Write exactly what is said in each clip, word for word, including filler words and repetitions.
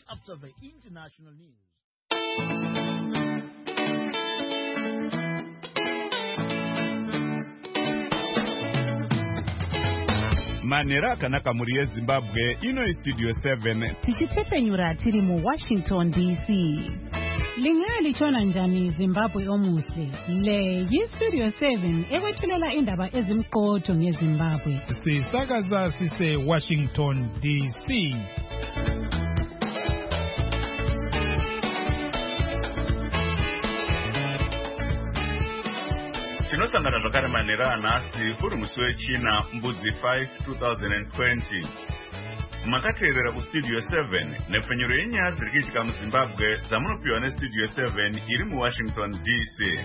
after the international news. Manera kanaka muri Zimbabwe ino studio seven tichitepenyura tiri mu Washington D C. Lingali chona njani Zimbabwe omuhle. Le yi studio seven ekwethulela indaba ezimqotho ngeZimbabwe. Sisakaza sise Washington D C. Tinosangana zvakare manera anhasi kuri musi wechina mbudzi five twenty twenty. Makateerera kustudio seven nepfenyuro yenyaya dziri kuitika muZimbabwe dzamunopiwa nestudio seven iri muWashington D C.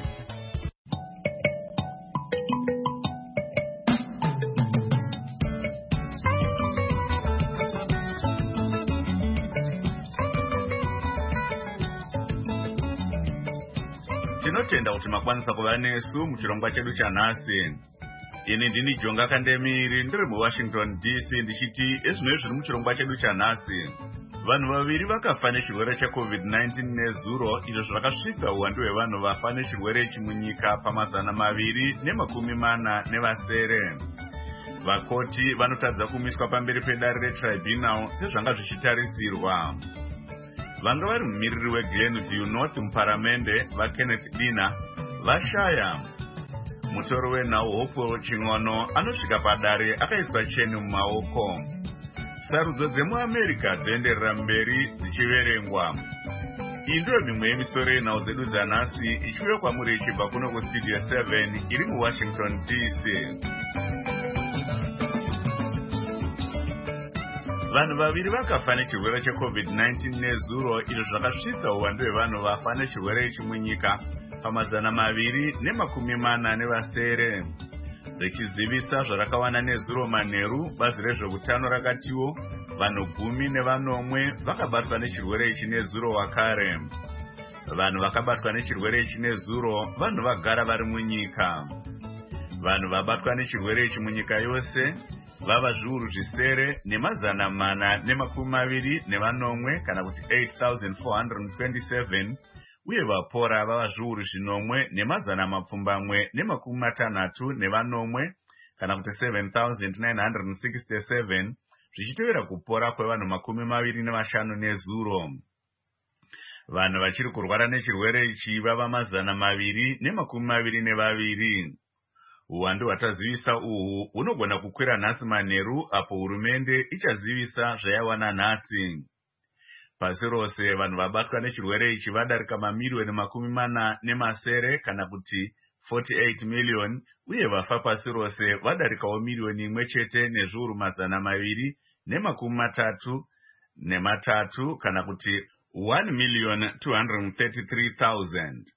Tinotenda kuti makwanisa kuva nesu muchirongwa chedu chanhasi. Ini ndini Jonga Kandemiri ndiri muWashington D C ndichiti ezvinoi zviri muchirongwa chedu chanhasi. Vanhu vaviri vakafa nechirwere checovid nineteen nezuro izvo zvakasvitsa uwandu hwevanhu vafa nechirwere ichi munyika pamazana maviri nemakumi mana nevasere. Vakoti vanotadza kumiswa pamberi pedare retribunal sezvanga zvichitarisirwa. Vanga vari mumiriri weGlenview North muparamende vaKenneth Dina vashaya. Mutoro wenhau Hope Ching'ono anosvika padare akaiswa cheni mumaoko. Sarudzo dzemuAmerica dzoenderera mberi dzichiverengwa. Iyi ndiyo mimwe yemisoro yenhau dzedu dzanhasi ichiuya kwamuri ichibva kuno kustudio seven iri muWashington D C. Vanhu vaviri vakafa nechirwere checovid nineteen nezuro izvo zvakasvitsa uwandu hwevanhu vafa nechirwere ichi munyika pamazana maviri nemakumi mana nevasere. Richizivisa zvarakawana nezuro manheru, bazi rezveutano rakatiwo vanhu gumi nevanomwe vakabatwa nechirwere ichi nezuro wakare. Vanhu vakabatwa nechirwere ichi nezuro vanhu vagara vari munyika. Vanhu vabatwa nechirwere ichi munyika yose vava zviuru zvisere nemazana mana nemakumi maviri nevanomwe kana kuti eight thousand four hundred twenty-seven, uye vapora vava zviuru zvinomwe nemazana mapfumbamwe nemakumi matanhatu nevanomwe kana kuti seven thousand nine hundred sixty-seven, zvichitevera kupora kwevanhu makumi maviri nevashanu nezuro. Vanhu vachiri kurwara nechirwere ichi vava mazana maviri nemakumi maviri nevaviri. Uwandu hwatazivisa uhu hunogona kukwira nhasi manheru apo hurumende ichazivisa zvayawana nhasi. Pasi rose vanhu vabatwa nechirwere ichi vadarika mamiliyoni makumi mana nemasere kana kuti forty-eight million, uye vafa pasi rose vadarikawo miliyoni imwe chete nezviuru mazana maviri nemakumi matatu nematatu kana kuti one million two hundred thirty-three thousand.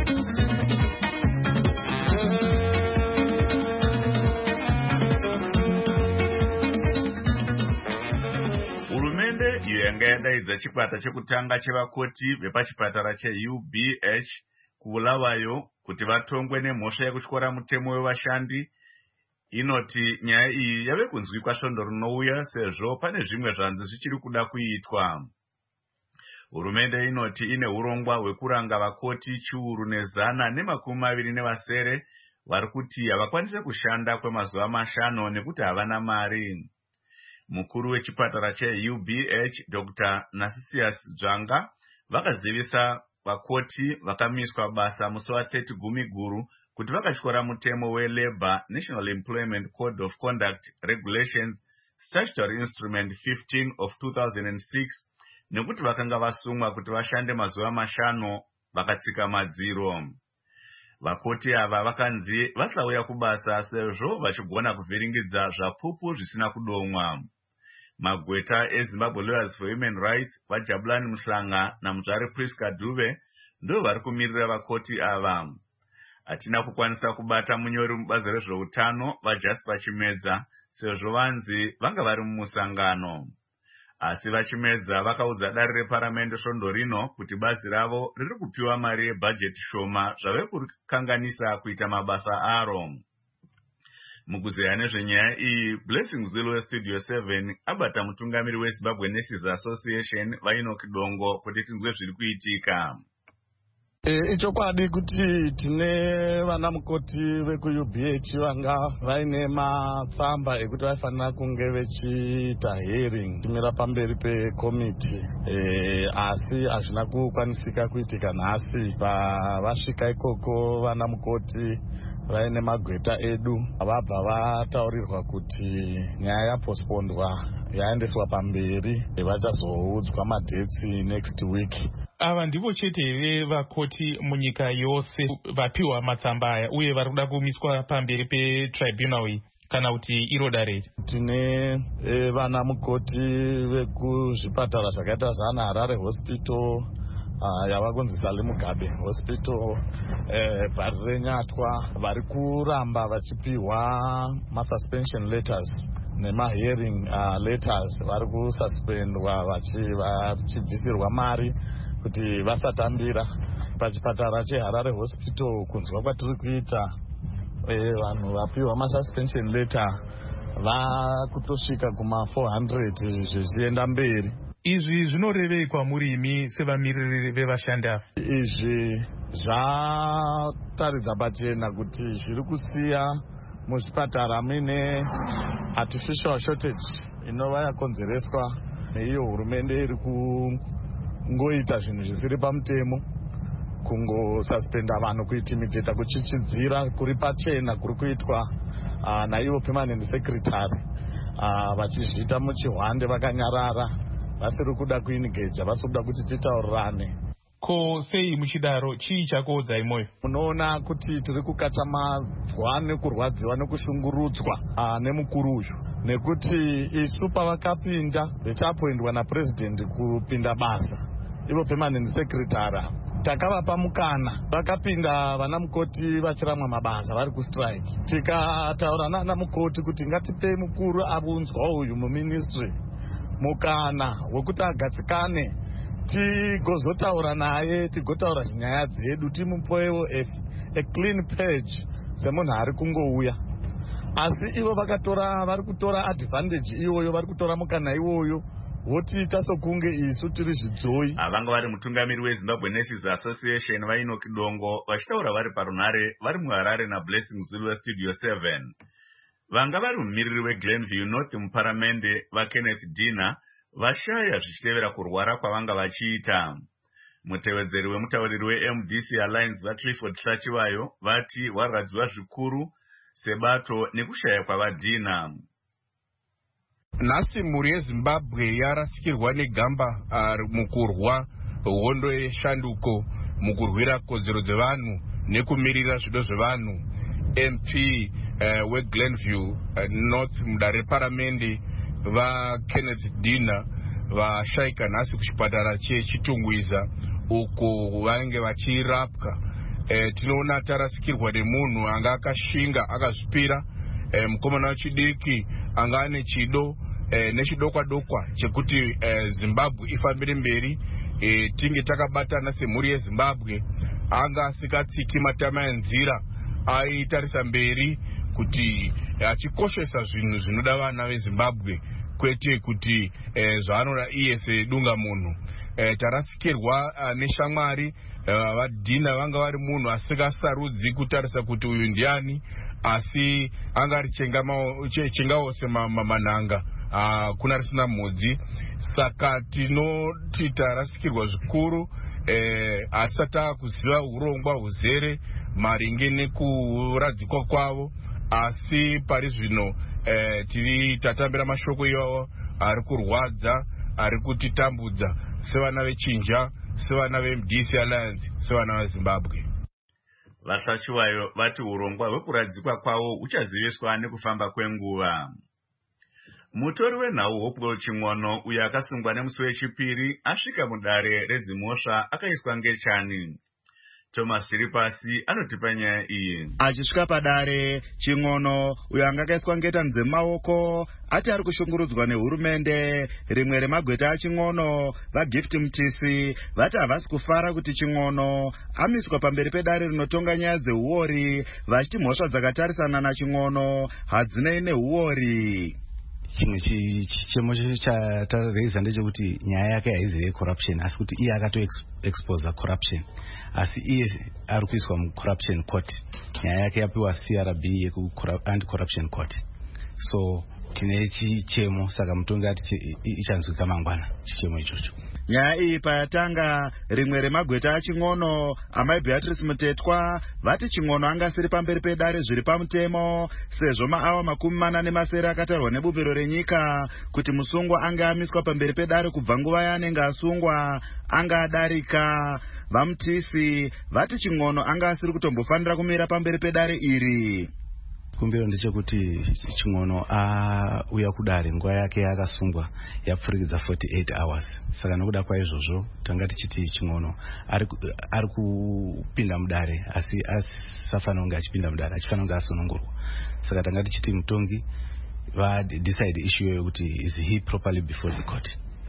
Iyo yanga yadaidza chikwata chekutanga chevakoti vepachipatara cheU B H kuBulawayo kuti vatongwe nemhosva yekutyora mutemo wevashandi. Inoti nyaya iyi yave kunzwikwa svondo rinouya sezvo pane zvimwe zvanzi zvichiri kuda kuitwa. Hurumende inoti ine urongwa hwekuranga vakoti chiuru nezana nemakumi maviri nevasere vari kuti havakwanise kushanda kwemazuva mashanu nekuti havana mari. Mukuru wechipatara cheU B H Doctor Narcissus Dzvanga vakazivisa vakoti vakamiswa basa musi wa thirty Gumiguru kuti vakatyora mutemo weLabour National Employment Code of Conduct Regulations Statutory Instrument fifteen of two thousand six nekuti vakanga vasungwa kuti vashande mazuva mashanu vakatsika madziro. Vakoti ava vakanzi vasauya kubasa sezvo vachigona kuvhiringidza zvapupu zvisina kudomwa. Magweta eZimbabwe Lawyers for Human Rights vaJabulani Muhlanga naMudzari Priska Dube ndo vari kumirira vakoti ava. Hatina kukwanisa kubata munyori mubazi rezveutano vaJasper Chimedza sezvo vanzi vanga vari mumusangano. Asi vaChimedza vakaudza dare reparamende svondo rino kuti bazi ravo riri kupiwa mari yebhajeti shoma zvave kukanganisa kuita mabasa aro. Mukuzeya nezvenyaya iyi, Blessing Zulu weStudio seven abata mutungamiri weZimbabwe Nurses Association Vainock Dongo kuti tinzwe zviri kuitika. Ichokwadi kuti tine vana mukoti veku-U B H vanga vaine matsamba ekuti vaifanira kunge vechiita hearing timira pamberi pekomiti e, asi hazvina kukwanisika kuitika nhasi. Pavasvika ikoko vana mukoti vaine magweta edu vabva vataurirwa kuti nyaya yapostpondwa yaendeswa pamberi, vachazoudzwa madetsi next week. Ava ndivo chete here vakoti munyika yose vapiwa matsamba aya uye vari kuda kumiswa pamberi petribunal iyi kana kuti iro dare? Tine e, vana mukoti vekuzvipatara zvakaita zana Harare Hospital, uh, yavakunzi Sally Mugabe Hospital, eh, Bhari reNyatwa, vari kuramba vachipiwa masuspension letters nemahearing uh, letters. Vari kususpendwa vachibvisirwa mari kuti vasatambira pachipatara cheHarare Hospital. Kunzwa kwatiri kuita vanhu vapiwa masuspension letter vakutosvika kuma four hundred zvichienda mberi. Izvi zvinorevei kwamuri imi sevamiriri vevashandi ava? Izvi zvataridza pachena kuti zviri kusiya muzvipatara muine artificial shortage inova yakonzereswa neiyo hurumende iri kungoita zvinhu zvisiri pamutemo, kungosuspenda vanhu kuitimidheta kuchichidzira kuri pachena kuri kuitwa uh, naivo permanent secretary uh, vachizviita muchihwande vakanyarara vasiri kuda kuingeja, vasiri kuda kuti titaurirane. Ko sei muchidaro, chii chakuudzai moyo? Munoona kuti tiri kukachamadzwa nekurwadziwa nekushungurudzwa uh, nemukuru uyu, nekuti isu pavakapinda vechapoindwa napresident kupinda basa ivo permanent secretary takavapa mukana, vakapinda vana mukoti vachiramwa mabasa vari kustrike. Tikataura nana mukoti kuti ngatipei mukuru abunzwa uyu muministry mukana wekuti agadzikane tigozotaura naye, tigotaura nyaya dzedu, timupoewo a clean page semunhu ari kungouya. Asi ivo vakatora, vari kutora advantage iyoyo, vari kutora mukana iwoyo votiita sokunge isu tiri zvidzoi. Avanga vari mutungamiri weZimbabwe Nurses Association Vainock Dongo vachitaura vari parunare vari muHarare naBlessing Zulu weStudio seven. Vanga vari mumiriri weGlenview North muparamende vaKenneth Dina vashaya zvichitevera kurwara kwavanga vachiita. Mutevedzeri wemutauriri weM D C Alliance vaClifford Tlachivayo vati warwadziwa zvikuru sebato nekushaya kwavadhina. Nhasi mhuri yeZimbabwe yarasikirwa negamba uh, mukurwa hondo yeshanduko, mukurwira kodzero dzevanhu nekumirira zvido zvevanhu. M P uh, weGlenview uh, North mudare reparamende vaKenneth Dina vashayika nhasi kuchipatara chechitungwiza uko vanenge vachirapwa. Uh, tinoona tarasikirwa nemunhu anga akashinga akazvipira, uh, mukomana wechidiki anga ane chido Eh, nechidokwa dokwa chekuti eh, Zimbabwe ifambire mberi, eh, tinge takabatana semhuri yeZimbabwe. Anga asikatsiki matama enzira, aitarisa mberi kuti achikoshesa eh, zvinhu zvinoda vana veZimbabwe, kwete kuti eh, zvaanoda iye sedunga munhu. Eh, tarasikirwa uh, neshamwari uh, vadhina vanga vari munhu asikasarudzi kutarisa kuti uyu ndiani, asi anga ari chengawose manhanga. Uh, kuna risina mudzi. Saka tinoti tarasikirwa zvikuru, eh, asata kuziva urongwa huzere maringe nekuradzikwa kwavo, asi pari zvino eh, tiri tatambira mashoko iwawo ari kurwadza, ari kutitambudza sevana vechinja, sevana veM D C Alliance, sevana veZimbabwe. Vasachiwayo vati urongwa hwekuradzikwa kwavo uchaziviswa nekufamba kwenguva. Mutori wenhau Hopewell Chimwono uyo akasungwa nemusi wechipiri asvika mudare redzimhosva akaiswa ngechani. Thomas Chiripasi anotipa nyaya iyi. Achisvika padare, Chingono uyo anga akaiswa ngetanze mumaoko ati ari kushungurudzwa nehurumende. Rimwe remagweta aChingono, vaGift Mtisi, vati havasi kufara kuti Chingono amiswa pamberi pedare rinotonga nyaya dzeuori, vachiti mhosva dzakatarisana naChingono hadzinei nehuori. Chimwe chichemo chatareza ndechekuti nyaya yake haizi corruption, asi kuti iye akato expose corruption, asi iye ari kuiswa mucorruption court. Nyaya yake yapiwa C R B yeku anti corruption court. So tine chichemo, saka mutongi ati ichanzwika mangwana chichemo ichocho. Nyaya iyi payatanga, rimwe remagweta aChingono, amai Beatrice Mutetwa, vati Chingono angasiri pamberi pedare zviri pamutemo, sezvo maawa makumi mana nemasere akatarwa nebumbiro renyika kuti musungwa anga amiswa pamberi pedare kubva nguva yaanenge asungwa anga adarika. VaMtisi vati Chingono anga asiri kutombofanira kumira pamberi pedare iri. Kumbiro ndechekuti Chingono auya kudare nguva yake yakasungwa yapfurikidza forty-eight hours. Saka nokuda kwaizvozvo tanga tichiti Chingono ari ari kupinda mudare, asi asafanira kunge achipinda mudare, achifanira kunge asunungurwa. Saka tanga tichiti mutongi va decide issue yokuti is he properly before the court.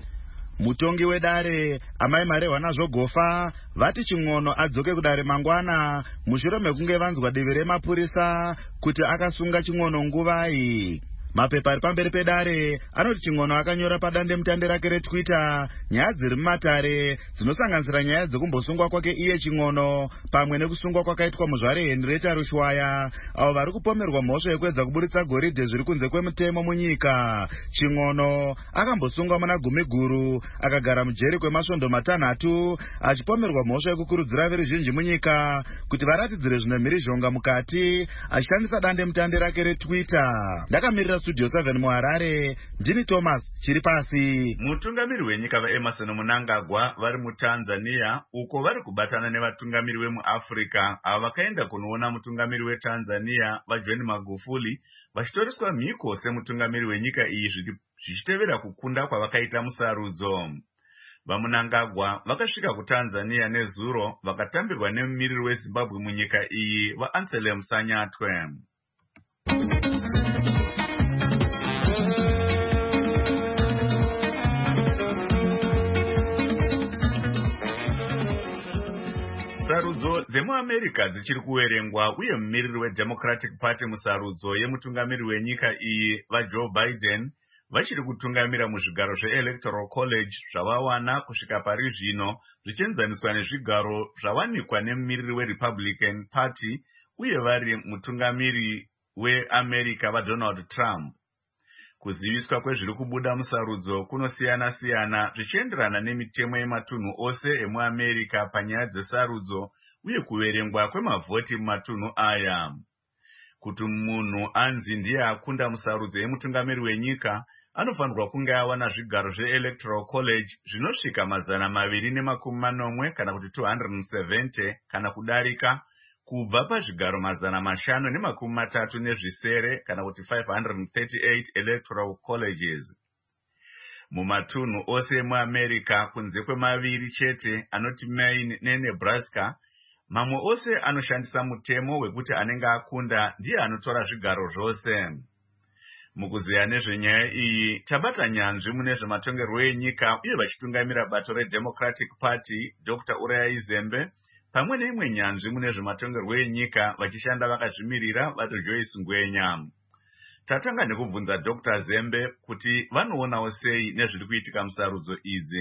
Mutongi wedare amai Marehwa Nazvogofa vati Chingono adzoke kudare mangwana mushure mekunge vanzwa divi remapurisa kuti akasunga Chingono nguvai. Mapepa ari pamberi pedare anoti Chingono akanyora padande mutande rake reTwitter nyaya dziri mumatare dzinosanganisira nyaya dzekumbosungwa kwake iye Chingono pamwe nekusungwa kwakaitwa muzvare Henrietta Rushwaya, avo vari kupomerwa mhosva yekuedza kuburitsa goridhe zviri kunze kwemutemo munyika. Chingono akambosungwa muna gumi guru akagara mujeri kwemasvondo matanhatu achipomerwa mhosva yekukurudzira veruzhinji munyika kuti varatidzire zvine mhirizhonga mukati achishandisa dande mutande rake reTwitter. Ndakamirira Studio seven muHarare, ndini Thomas Chiripasi. Mutungamiri wenyika vaEmerson Mnangagwa vari muTanzania uko vari kubatana nevatungamiri vemuAfrica ava vakaenda kunoona mutungamiri weTanzania vaJohn Magufuli vachitoriswa mhiko semutungamiri wenyika iyi zvichitevera kukunda kwavakaita musarudzo. VaMnangagwa vakasvika kuTanzania nezuro vakatambirwa nemumiriri weZimbabwe munyika iyi vaAnselm Sanyatwe. Sarudzo dzemuAmerica dzichiri kuverengwa uye mumiriri weDemocratic Party musarudzo yemutungamiri wenyika iyi vaJoe Biden vachiri kutungamira muzvigaro zveElectoral College zvavawana kusvika pari zvino zvichienzaniswa nezvigaro zvawanikwa nemumiriri weRepublican Party uye vari mutungamiri weAmerica vaDonald Trump. Kuziviswa kwezviri kubuda musarudzo kunosiyana-siyana zvichienderana nemitemo yematunhu ose emuAmerica panyaya dzesarudzo uye kuverengwa kwemavhoti mumatunhu aya. Kuti munhu anzi ndiye akunda musarudzo yemutungamiri wenyika, anofanirwa kunge awana zvigaro zveElectoral College zvinosvika mazana maviri nemakumi manomwe kana kuti two hundred seventy kana kudarika, kubva pazvigaro mazana mashanu nemakumi matatu nezvisere kana kuti five hundred thirty-eight electoral colleges. Mumatunhu ose muAmerica kunze kwemaviri chete anoti Maine neNebraska, mamwe ose anoshandisa mutemo wekuti anenge akunda ndiye anotora zvigaro zvose. Mukuziya nezvenyaya iyi tabata nyanzvi mune zvematongerwo enyika uye vachitungamira bato reDemocratic Party Doctor Uriah Zembe pamwe neimwe nyanzvi mune zvematongerwo enyika vachishanda vakazvimirira vato Joyce Ngwenya. Tatanga nekubvunza Doctor Zembe kuti vanoonawo sei nezviri kuitika musarudzo idzi.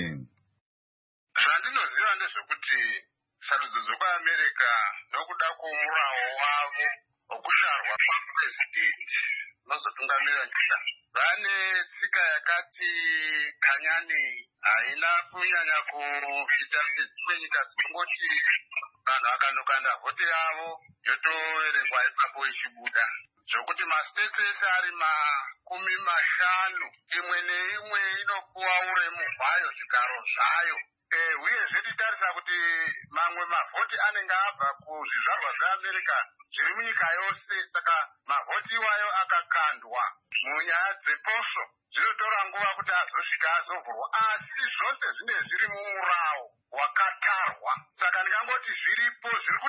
Zvandinoziva ndezvekuti sarudzo dzekuAmerica nokuda kwomurawo wavo wokusharwa kwaPresident nozotungamira nyika vane tsika yakati kanyani haina kunyanya kuita sedzimwe nyika dzinongoti vanhu vakanokanda vhoti yavo yotoverengwa ipapo ichibuda, zvokuti masiteti ese ari makumi mashanu imwe neimwe inopuwa uremu hwayo zvigaro zvayo. Uyezve titarisa kuti mamwe mavhoti anenge abva kuzvizvarwa zveAmerica zviri munyika yose, saka mavhoti iwayo akakandwa munyaya dzeposvo zvinotora nguva kuti azosvika azovhurwa, asi zvose zvine zviri mumurawo wakatarwa. Saka ndingangoti zviripo zviri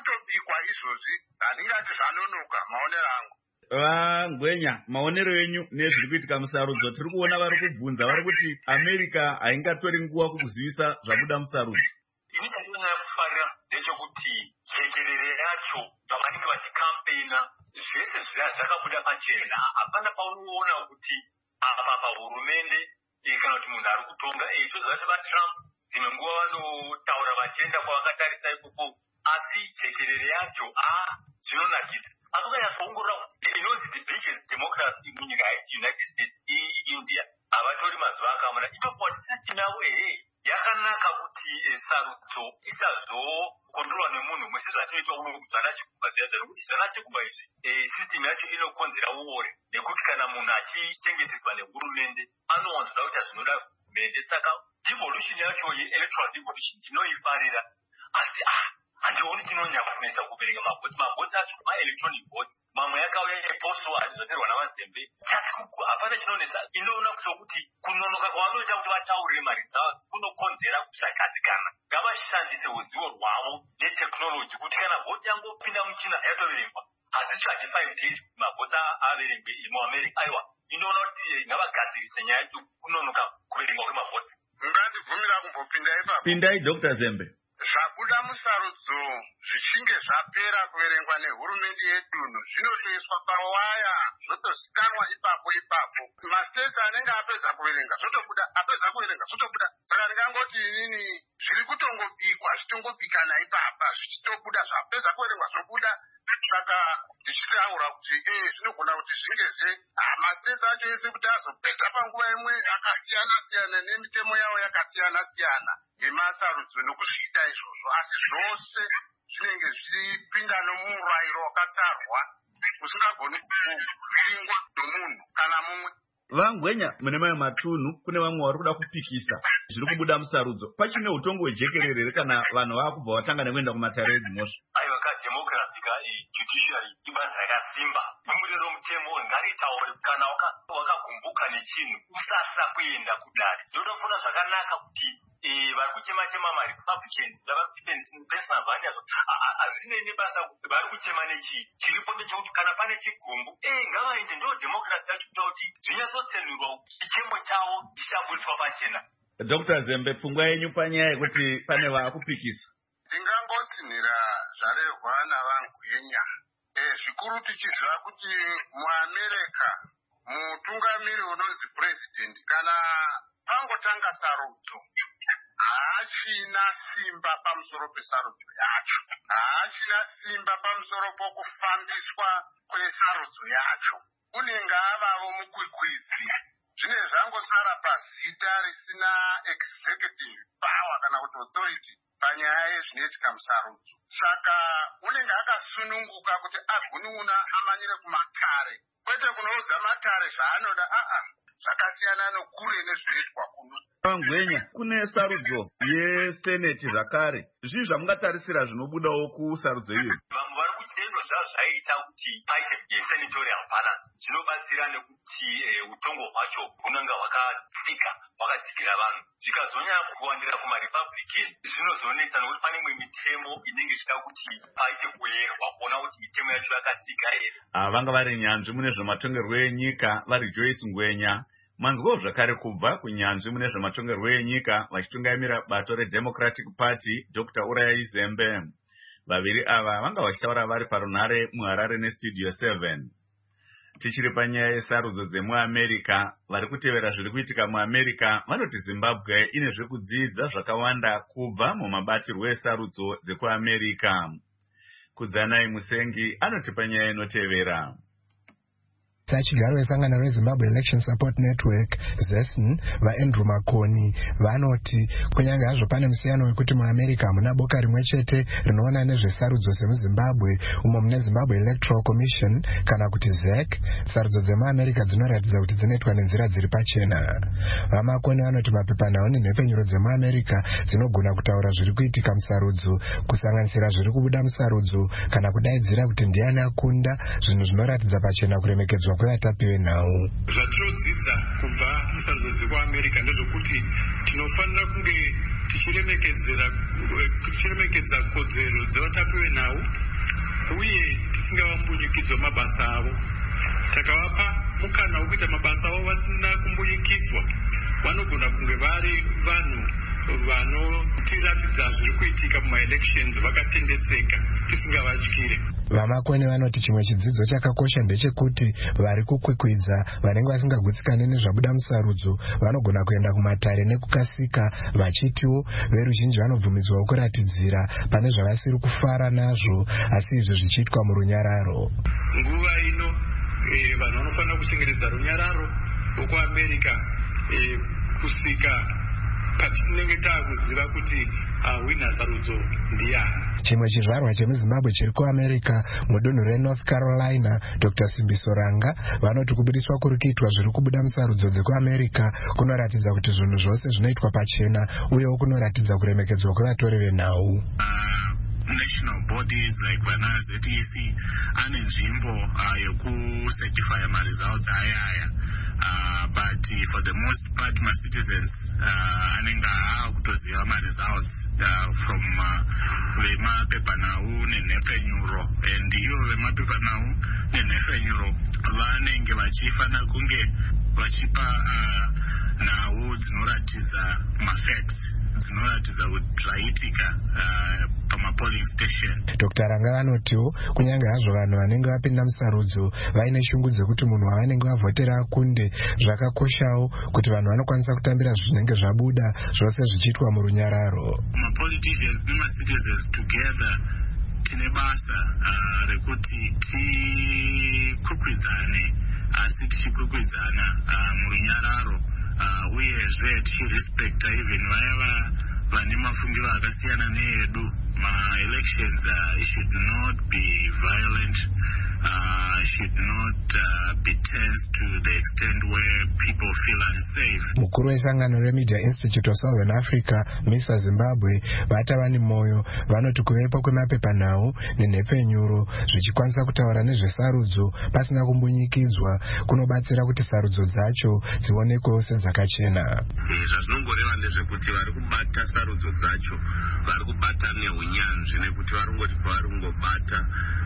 izvozvi handingati zvanonoka maonero angu. Vangwenya, maonero enyu nezviri kuitika musarudzo, tiri kuona vari kubvunza vari kuti America haingatori nguva kukuzivisa zvabuda musarudzo. Ini chandinonyanya kufarira ndechekuti jekerere yacho pavanenge vachikampena zvese zvakabuda pachena. Hapana paunoona kuti apa pahurumende kana kuti munhu ari kutonga tozova sevaTrump dzimwe nguva vanotaura vachienda kwavakatarisa ikoko, asi jekerere yacho ah zvinonakidza. Asi ukanyatsoongorora kuti inonzi the biggest democracy munyika yeUnited States iIndia havatori mazuva akamuna itokuwa kuti system yavo ehe yakanaka kuti sarudzo isazokontrolwa nemunhu umwe sezvatinoita uno kuzana chikuba zviya nokuti zana chikuba izvi system yacho inokonzera uore nekuti kana munhu achichengetedzwa nehurumende anowanzoda kuti zvinoda hurumende. Saka devolution yacho yeelectoral devolution tinoifarira, asi ah handioni chinonyanya kunetsa kuverenga mavhoti. Mavhoti acho maelectronic votes mamwe yakauya epostal achizoterwa navazembe. Hapana chinonetsa. Inoona sokuti kunonoka kwavanoita kuti vataurire maresults kunokonzera kusagadzikana. Ngavashandise ruzivo rwavo netekinoloji kuti kana vhoti yangopinda muchina yatoverengwa hazvisvi hati five days mavhoti averengwe muamerica. Aiwa, inoona kuti ngavagadzirise nyaya yedu kunonoka kuverengwa kwemavhoti. Ungandibvumira kumbopinda ipapo? Pindai Doctor Zembe. Zvabuda musarudzo zvichinge zvapera kuverengwa nehurumende yedunhu zvinotoiswa pawaya zvotozikanwa ipapo ipapo. Mastates anenge apedza kuverenga zvotobuda, apedza kuverenga zvotobuda. Saka ndingangoti inini zviri kutongobikwa zvitongobikana ipapa zvichitobuda, zvapedza kuverengwa zvobuda. Saka ndichitaura kuti eh zvinogona kuti zvingeze mastates acho ese kuti azopedza panguva imwe akasiyana siyana nemitemo yavo yakasiyana siyana yemasarudzo nokuzviita izvozvo, asi zvose zvinenge zvichipinda nomurayiro wakatarwa usingagoni kupingwa nomunhu kana mumwe. Vangwenya, mune mamwe matunhu kune vamwe vari kuda kupikisa zviri kubuda musarudzo. Pachine utongo hwejekerere kana vanhu vakubva vatanga nekuenda kumatare edzimhosva. Aiwa, kadhemokirasi judiciary ibasa rakasimba. Gumburiro mutemo ngaritaure kana wakagumbuka nechinhu usasa kuenda kudare. Ndinofuna zvakanaka kuti vari kuchema chema maRepublicans vari kuPennsylvania hazvinei nebasa vari kuchema nechi chiripo ndechekuti kana pane chigumbu ngavaende ndo democracy yacho kuita kuti zvinyatsosenurwa chichemo chavo chichaburiswa pachena. Doctor Zembe, pfungwa yenyu panyaya yekuti pane vaakupikisa? Ndingangotsinhira zvarehwa navangwenya. Zvikuru tichiziva kuti muAmerica mutungamiri unonzi president kana angotanga sarudzo haachina simba pamusoro pesarudzo yacho, haachina simba pamusoro pokufambiswa kwesarudzo yacho. Unenge avavo mukwikwidzi, zvine zvangosara pazita risina executive power kana kuti authority panyaya yezvinoitika musarudzo. Saka unenge akasununguka kuti agununa amanyire kumatare, kwete kunoudza matare zvaanoda aa zvakasiyana nokure nezvinoitwa kuno. Vangwenya, kune sarudzo yeseneti zvakare. Zvii zvamungatarisira zvinobudawo kusarudzo iyo? Vamwe vari kuchitendwa zvavo zvaita kuti paite senatorial balance. Zvinobatsira nekuti utongo hwacho hunenge hwakatsika hwakadzikira vanhu. Zvikazonyanya kuwandira kumaRepublican zvinozonetsa nokuti pane imwe mitemo inenge ichida kuti paite kuyerwa kuona kuti mitemo yacho yakatsika here. Vanga vari nyanzvi mune zvematongerwo enyika vari Joyce Ngwenya. Manzwawo zvakare kubva kunyanzvi mune zvematongerwo enyika vachitungamira bato reDemocratic Party Doctor Urayai Zembe. Vaviri ava vanga vachitaura vari parunhare muHarare neStudio seven. Tichiri panyaya yesarudzo dzemuAmerica, vari kutevera zviri kuitika muAmerica vanoti Zimbabwe ine zvekudzidza zvakawanda kubva mumabatirwo esarudzo dzekuAmerica. Kudzanai Musengi anoti panyaya inotevera. Sachigaro wesangano reZimbabwe Election Support Network ZESN vaAndrew Makoni vanoti kunyange hazvo pane musiyano wekuti muAmerica muna boka rimwe chete rinoona nezvesarudzo dzemuZimbabwe umo mune Zimbabwe Electoral Commission kana kuti Z E C, sarudzo dzemuAmerica dzinoratidza kuti dzinoitwa nenzira dziri pachena. Vamakoni vanoti mapepanhau nenhepfenyuro dzemuAmerica dzinogona kutaura zviri kuitika musarudzo, kusanganisira zviri kubuda musarudzo kana kudaidzira kuti ndiani akunda, zvinhu zvinoratidza pachena kuremekedzwa kwevatapiwe nhau. Zvatinodzidza kubva musarudzo dzekuAmerica ndezvokuti tinofanira kunge tichiremekedzera tichiremekedza kodzero dzevatapiwe nhau uye tisingavambunyikidzwa mabasa avo. Takavapa mukana wekuita mabasa avo vasina kumbunyikidzwa, vanogona kunge vari vanhu vanotiratidza zviri kuitika mumaelections vakatendeseka tisingavatyire. Vamakweni vanoti chimwe chidzidzo chakakosha ndechekuti vari kukwikwidza vanenge vasingagutsikane nezvabuda musarudzo vanogona kuenda kumatare nekukasika, vachitiwo veruzhinji vanobvumidzwawo kuratidzira pane zvavasiri kufara nazvo, asi izvi zvichiitwa murunyararo. Nguva ino e, vanhu vanofanira kuchengetedza runyararo rwekuAmerica e, kusika patinenge taakuziva kuti ahwina sarudzo ndiani. Chimwe chizvarwa chemuZimbabwe chiri kuAmerica mudunhu reNorth Carolina, Doctor Simbiso Ranga, vanoti kubudiswa kuri kuitwa zviri kubuda musarudzo dzekuAmerica kunoratidza kuti zvinhu zvose zvinoitwa pachena uyewo kunoratidza kuremekedzwa kwevatori venhau. National bodies like vana Z E C ane nzvimbo uh, yekucertify ma results ayaya uh, but for the most part ma citizens uh, anenge aakutoziva ma results uh, from uh, vemapepanhau nenhepfenyuro, and ivo vemapepanhau nenhepfenyuro vanenge vachifanira kunge vachipa uh, nhau dzinoratidza mafacts dzinoratidza kuti zvaitika uh, pamapolling station. Doctor Ranga vanotiwo kunyange hazvo vanhu vanenge vapinda musarudzo vaine shungu dzekuti munhu wavanenge vavhotera akunde, zvakakoshawo kuti vanhu vanokwanisa kutambira zvinenge zvabuda zvose zvichiitwa murunyararo. Mapoliticians nemacitizens together tine basa uh, rekuti tikwikwidzane, asi tichikwikwidzana uh, murunyararo uh, uyezve tichirespekta even vaya vane mafungiro akasiyana needu. Ma elections uh, should not be violent, uh, should not uh, be tense to the extent where people feel unsafe. Mukuru wesangano reMedia Institute of Southern Africa, Misa Zimbabwe, Vatavani Moyo, vanoti kuvepo kwemapepanhau nenhepfenyuro zvichikwanisa kutaura nezvesarudzo pasina kumbunyikidzwa kunobatsira kuti sarudzo dzacho dzionekwewo sedzakachena. Zvazvinongoreva ndezvekuti vari kubata sarudzo dzacho vari kubata neunyanzvi, nekuti varongoti pavari kungobata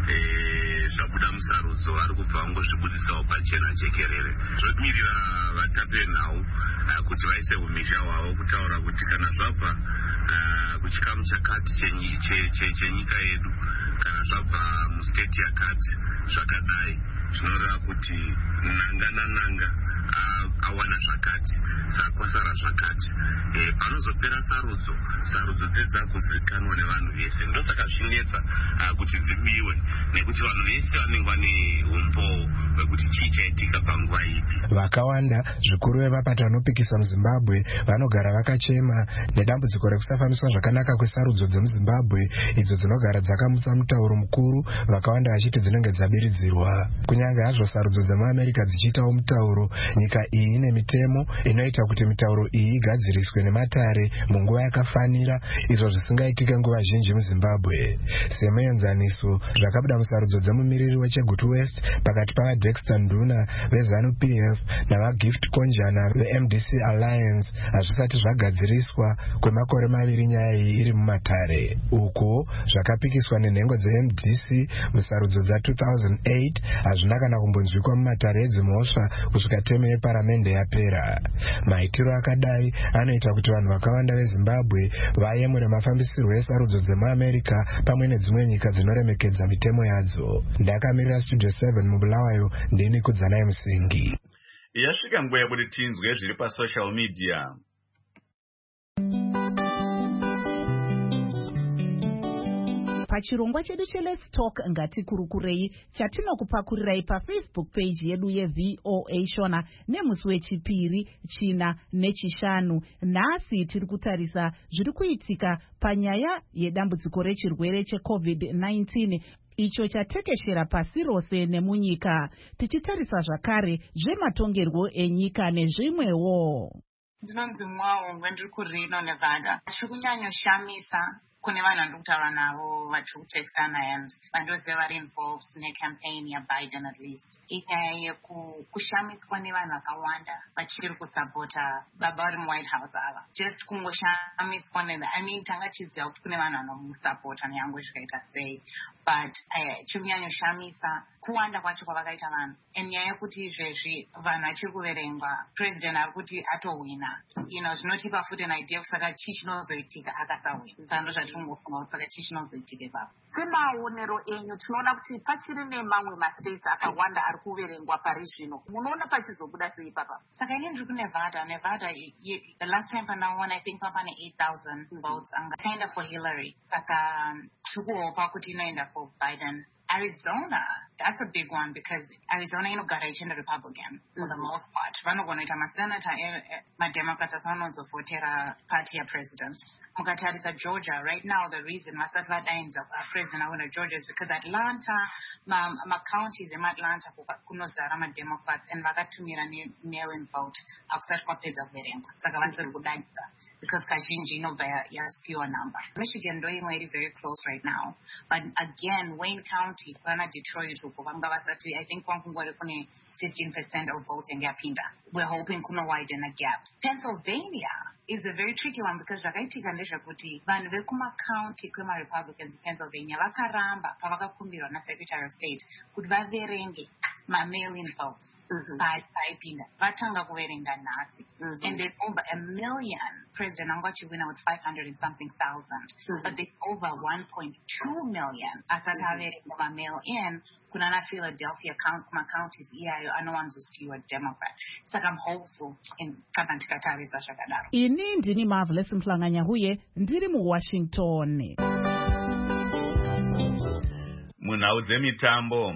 zvabuda musarudzo vari kubva vangozvibuditsawo pachena jekerere. Zvomirira vatapi venhau kuti vaise umisha hwavo kutaura kuti kana zvabva kuchikamu chakati chenyika yedu, kana zvabva mustate yakati zvakadai, zvinoreva kuti nanga nananga awana zvakati, saka kwasara zvakati. E, panozopera sarudzo, sarudzo dzedzakuzikanwa nevanhu vese. Ndosaka zvinetsa uh, kuti dzibiwe, nekuti vanhu vese vanenge vane umbowo wekuti chii chaitika panguva ipi. Vakawanda zvikuru vemapato anopikisa muZimbabwe vanogara vakachema nedambudziko rekusafambiswa zvakanaka kwesarudzo dzemuZimbabwe, idzo dzinogara dzakamutsa mutauro mukuru, vakawanda vachiti dzinenge dzabiridzirwa. Kunyange hazvo sarudzo dzemuAmerica dzichiitawo mutauro, nyika iyi ine mitemo inoita kuti mitauro iyi igadziriswe nematare munguva yakafanira, izvo zvisingaitike nguva zhinji muZimbabwe. Semuenzaniso zvakabuda musarudzo dzemumiriri weChegutu West pakati pavaDexter Nduna veZanu P F navaGift Konjana veM D C Alliance hazvisati zvagadziriswa kwemakore maviri nyaya iyi iri mumatare. Uko zvakapikiswa nenhengo dzeM D C musarudzo dza two thousand eight hazvina kana kumbonzwikwa mumatare edzimhosva kusvika teme yeparamende yapera. Maitiro akadai anoita kuti vanhu vakawanda veZimbabwe vayemure mafambisirwo esarudzo dzemuAmerica pamwe nedzimwe nyika dzinoremekedza mitemo yadzo. Ndakamirira Studio seven muBulawayo, ndini Kudzanai Musingi. Yasvika nguva yekuti tinzwe zviri pasocial media. Pachirongwa chedu cheLet's Talk ngatikurukurei chatinokupakurirai paFacebook page yedu yeV O A Shona nemusi wechipiri, china nechishanu. Nhasi tiri kutarisa zviri kuitika panyaya yedambudziko rechirwere cheCovid nineteen icho chatekeshera pasi rose nemunyika, tichitarisa zvakare zvematongerwo enyika nezvimwewo. Ndinonzi Mwaungwe, ndiri kuReno, Nevada. Chiri kunyanyoshamisa kune vanhu vandiri kutaura navo vatiri kutextana and vandoziva vari involved necampaign yaBiden at least inyaya yekushamiswa nevanhu vakawanda vachiri kusapota baba vari muwhite house ava just kungoshamiswa ne I mean tanga chiziva kuti kune vanhu vanomusapota neyangu zvikaita sei but chimunyanyoshamisa kuwanda kwacho kwavakaita vanhu and nyaya yekuti izvezvi vanhu vachiri kuverengwa president ari kuti atohwina you know zvinotipa futi an idea kusaka chii chinozoitika akasahwina sando zvatingofunga kuti saka chii chinozoitika ipapo semaonero enyu tinoona kuti pachiri nemamwe mastates akawanda ari kuverengwa pari zvino munoona pachizobuda sei ipapa saka ini ndiri kunevada nevada the last time pandaona I think papa ne eight thousand votes anga kind of for Hillary saka tiri kuhopa kuti inoenda for Biden. Arizona, that's a big one because Arizona inogara ichienda Republican for the most part. Vanogonoita masenator mademocrats asanonzovhotera party yapresident. Mukatarisa Georgia, right now the reason vasati vadainza president awina Georgia is because Atlanta, ma-counties ema-Atlanta kunozara mademocrats and vakatumira ne-mail-in vote akusati kwapedza kuverengwa. Saka vasiri kudainza because kazhinji inobva yaskewa number. Michigan ndo imwe iri very close right now. But again, Wayne County, kana Detroit uko vanga vasati I think kwankungwari kune fifteen percent of voting yapinda. We're hoping kuno widen a gap. Pennsylvania is a very tricky one because zvakaitika ndezvekuti vanhu vekuma county kwema Republicans Pennsylvania vakaramba pavakakumbirwa na Secretary of State kuti vaverenge ma mail-in votes vaipinda vatanga kuverenga nhasi and there's over a million president anga achiwina with five hundred and something thousand but there's over one point two million asati averenga ma mail-in kuna na Philadelphia kuma counties iyayo anowanzoskiwa Democrat saka I'm hopeful in kana ndikatarisa zvakadaro. Ini ndini Marvelous Mhlanganya huye ndiri muWashington. Munhau dzemitambo.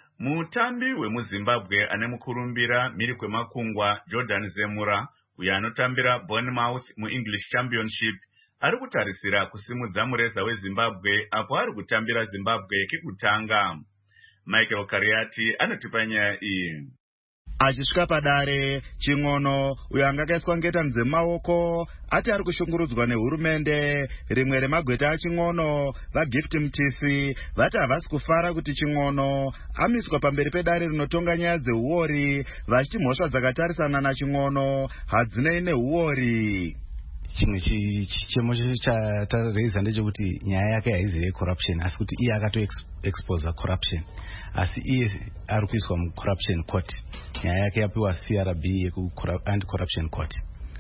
Mutambi wemuZimbabwe ane mukurumbira mhiri kwemakungwa Jordan Zemura uyo anotambira Bournemouth muEnglish Championship ari kutarisira kusimudza mureza weZimbabwe apo ari kutambira Zimbabwe yekutanga. Michael Kariati anotipa nyaya iyi. Achisvika padare ching'ono uyo angakaiswa ngeta nzemaoko ati ari kushungurudzwa nehurumende. Rimwe remagweta aching'ono vaGift Mtisi vati havasi kufara kuti ching'ono amiswa pamberi pedare rinotonga nyaya dzeuori vachiti mhosva dzakatarisana naching'ono hadzinei nehuori. Chimwe chichemo chatareza ndechekuti nyaya yake haizi yecorruption asi kuti iye akatoexpose corruption asi iye ari kuiswa mucorruption court. Nyaya yake yapiwa C R B yeku-anti-corruption court.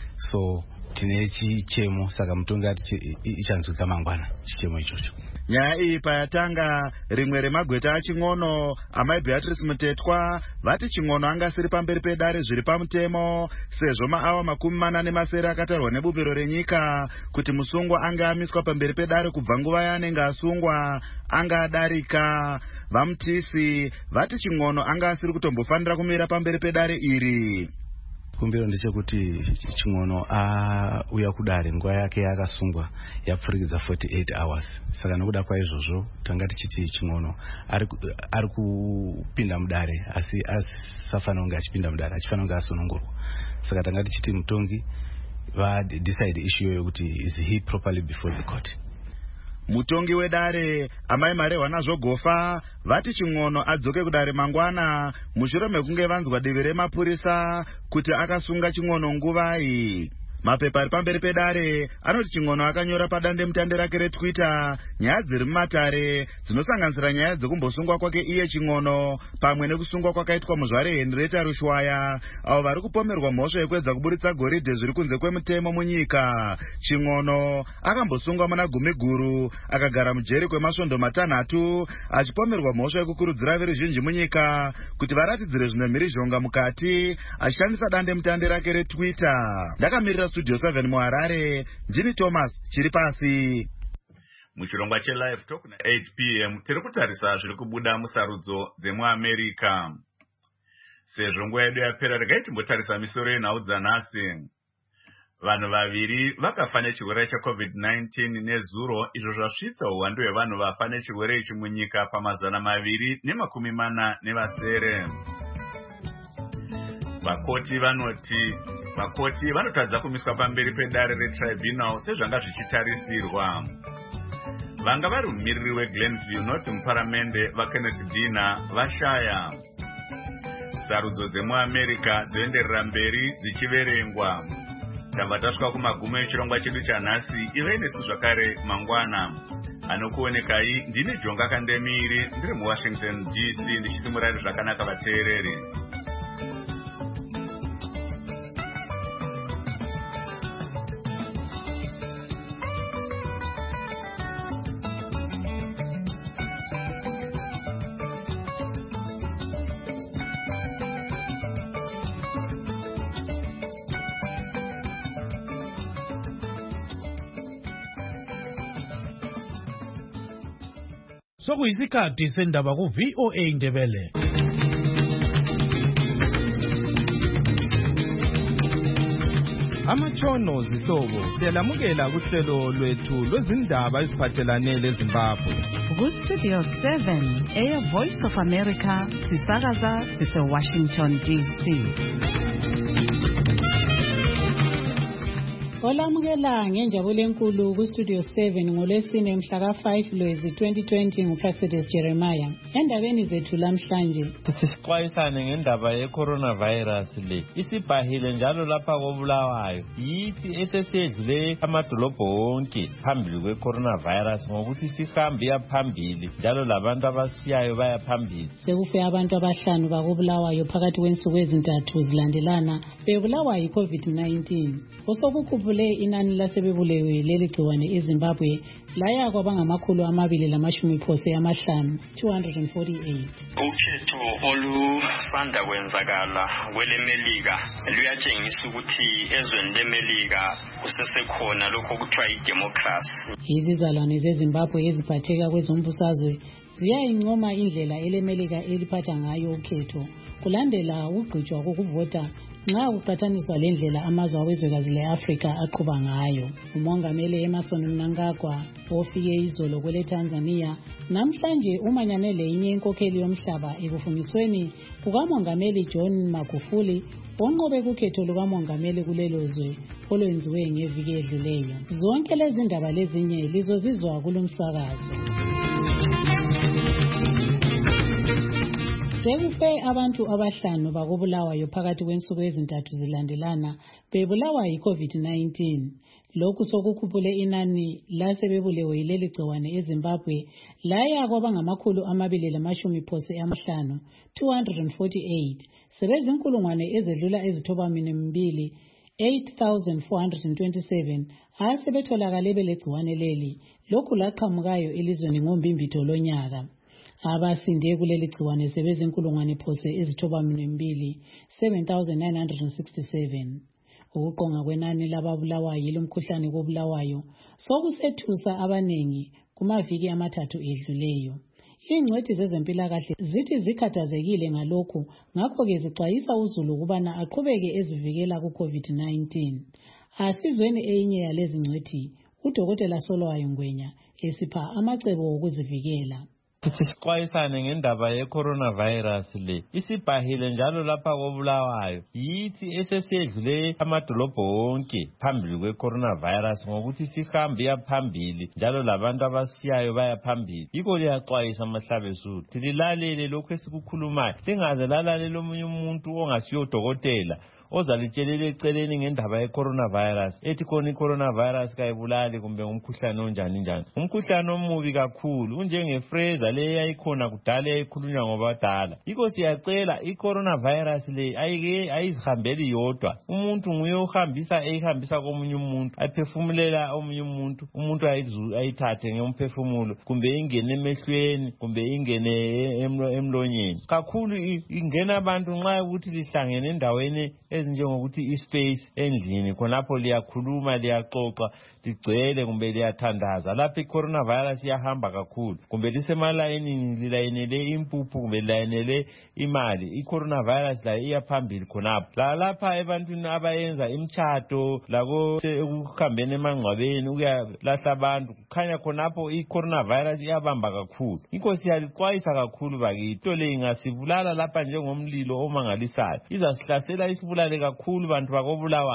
So tine chichemo saka mutongi ati ichanzwika mangwana chichemo ichocho. Nyaya iyi payatanga rimwe remagweta aching'ono amai Beatrice Mutetwa vati ching'ono angasiri pamberi pedare zviri pamutemo sezvo maawa makumi mana nemasere akatarwa nebumbiro renyika kuti musungwa anga amiswa pamberi pedare kubva nguva yaanenge asungwa anga adarika. VaMutisi vati ching'ono anga asiri kutombofanira kumira pamberi pedare iri. Kumbiro ndechekuti ching'ono auya kudare nguva yake yakasungwa yapfurikidza forty-eight hours. Saka nokuda kwaizvozvo tanga tichiti ching'ono ari kupinda mudare asi asafanira kunge achipinda mudare achifanira kunge asunungurwa. Saka tanga tichiti mutongi va decide issue yokuti is he properly before the court. Mutongi wedare amai Marehwa Nazvogofa vati ching'ono adzoke kudare mangwana mushure mekunge vanzwa divi remapurisa kuti akasunga ching'ono nguvai. Mapepa ari pamberi pedare anoti ching'ono akanyora padande mutande rake reTwitter nyaya dziri mumatare dzinosanganisira nyaya dzekumbosungwa kwake iye ching'ono pamwe nekusungwa kwakaitwa muzvare Henrietta Rushwaya avo vari kupomerwa mhosva yekuedza kuburitsa goridhe zviri kunze kwemutemo munyika. Ching'ono akambosungwa muna gumi guru akagara mujeri kwemasvondo matanhatu achipomerwa mhosva yekukurudzira veruzhinji munyika kuti varatidzire zvine mhirizhonga mukati achishandisa dande mutande rake reTwitter. Ndakamirira Studio seven muHarare, Jimmy Thomas, chiri pasi. Muchirongwa cheLive Talk na eight p m tiri kutarisa zviri kubuda musarudzo dzemuAmerica. Sezvo nguva yedu yapera regai timbotarisa misoro yenhau dzanhasi. Vanhu vaviri vakafa nechirwere cheCovid nineteen nezuro izvo zvasvitsa uwandu hwevanhu vafa nechirwere ichi munyika pamazana maviri nemakumi mana nevasere. Vakoti vanoti Vakoti vanotadza kumiswa pamberi pedare retribunal sezvanga zvichitarisirwa. vanga vari mumiriri weGlenview North muparamende vaKenneth Dina vashaya. Sarudzo dzemuamerica dzoenderera mberi dzichiverengwa. Tabva tasvika kumagumo echirongwa chedu chanhasi. Ive nesu zvakare mangwana. Anokuonekai ndini Jonga Kandemiri ndiri muWashington D C ndichiti murari zvakanaka vateereri. Sokuyisikhathi sendaba ku V O A Ndebele. Amatshono zihlobo siyalamukela kuhlelo lwethu lwezindaba eziphathelane leZimbabwe. Ku Studio seven eya Voice of America sisakaza sise Washington D C. Olamukela ngenjabulo enkulu ku Studio seven ngolwesine mhla ka five Lwezi twenty twenty nguPraxedis Jeremiah. Endabeni zethu lamhlanje sixwayisane ngendaba ye coronavirus le. Isibhahile njalo lapha koBulawayo. Yithi esesiyedlule amadolobho wonke phambili kwe coronavirus ngokuthi sihambe yaphambili njalo labantu abasiyayo baya phambili. Sekufe abantu abahlanu bakoBulawayo phakathi kwensuku ezintathu zilandelana bebulawa yi COVID nineteen. Osokukhuphu le inani lasebebulewe leli gciwane eZimbabwe laya kwabangamakhulu amabili lamashumi phose amahlanu two hundred forty-eight. Ukhetho olusanda kwenzakala kwelemelika luyatshengisa ukuthi ezweni lemelika kusesekhona lokho kuthiwa idemocracy. Izizalwane zeZimbabwe eziphatheka kwezombusazwe ziyayincoma indlela elemelika eliphatha ngayo ukhetho kulandela ukugqitshwa kokuvota nxa kuqhathaniswa lendlela amazwe awezwekazi le-Afrika aqhuba ngayo. Umongameli Emmerson Mnangagwa ofike izolo kwele Tanzania namhlanje umanyane lenye inkokheli yomhlaba ekufunisweni kukamongameli John Magufuli onqobe kukhetho lukamongameli kulelo zwe olwenziwe ngeviki edluleyo. Zonke lezi ndaba lezinye lizozizwa kulomsakazo. Sekufe abantu abahlanu bakobulawayo phakathi kwensuku ezintathu zilandelana bebulawa yi-COVID nineteen. Lokhu sokukhuphule inani lasebebulewe yileli gciwane eZimbabwe laya kwabangamakhulu amabili lamashumi phose amahlanu two hundred forty-eight. Sebezinkulungwane ezedlula ezithobamine mbili eight thousand four hundred twenty-seven asebetholakale belegciwane leli. Lokhu laqhamukayo elizweni ngombimbitho lonyaka. Abasinde kuleli gciwane sebezinkulungwane phose ezithobamine mbili seven thousand nine hundred sixty-seven. Ukuqonga kwenani lababulawayo yilo mkhuhlane kobulawayo sokusethusa abanengi kumaviki amathathu edluleyo. Ingcwethi zezempilakahle zithi zikhathazekile ngalokhu, ngakho ke zixwayisa uzulu ukubana aqhubeke ezivikela ku COVID nineteen. Asizweni enye yalezi ngcwethi uDokotela Solwayo Ngwenya esipha amacebo okuzivikela. Sixwayisane ngendaba ye coronavirus le. Isibhahile njalo lapha koBulawayo. Yithi esesiyedlule amadolobho wonke phambili kwe coronavirus ngokuthi sihambe yaphambili njalo labantu abasiyayo baya phambili. Yikho liyaxwayisa amahlabezulu. Lilalele lokho esikukhulumayo. Lingaze lalalele omunye umuntu ongasiyo dokotela ozalitshelele eceleni ngendaba ye coronavirus ethi khona i coronavirus kayibulali kumbe umkhuhlane onjani njani. Umkhuhlane omubi kakhulu unjenge Fraser le yayikhona kudala yayikhulunywa ngobadala. Yikho siyacela i coronavirus le ayike ayizihambeli yodwa. Umuntu nguye ohambisa eyihambisa komunye umuntu ayiphefumulela omunye umuntu umuntu ayithathe ngomphefumulo kumbe ingene emehlweni kumbe ingene emlonyeni. Kakhulu ingena abantu nxa ukuthi lihlangene endaweni njengokuthi ispace endlini khonapho liyakhuluma liyaxoxa ligcwele kumbe liyathandaza. Lapha i-coronavirus iyahamba kakhulu kumbe lisemalayinini lilayinele impuphu kumbe lilayinele imali. I-coronavirus la iyaphambili khonapho. La lapha ebantwini abayenza imitshato lako ekuhambeni emangcwabeni ukuyalahla abantu kukhanya khonapho i-coronavirus iyabamba kakhulu. Yikho siyalixwayisa kakhulu bakithi. Into le ingasibulala lapha njengomlilo omangalisayo. Izasihlasela isibulale kakhulu bantu bakobulawayo.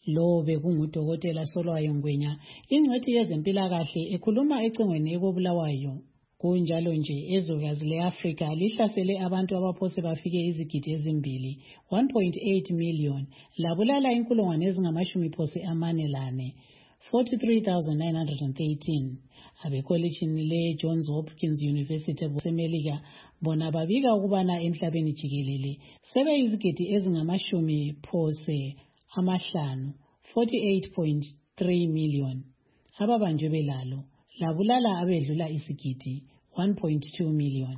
Lo bekungudokotela Solwayo Ngwenya, ingcwethi yezempilakahle ekhuluma ecingweni koBulawayo. Kunjalo nje ezwekazi le-Afrika lihlasele abantu abaphose bafike izigidi ezimbili, one point eight million, labulala inkulungwane ezingamashumi phose amane lane, forty-three thousand nine hundred thirteen. Abekolitshini le-Johns Hopkins University eMelika bona babika ukubana emhlabeni jikelele sebe izigidi ezingamashumi phose amahlanu, forty-eight point three million. Ababanjwe belalo labulala abedlula isigidi, one point two million.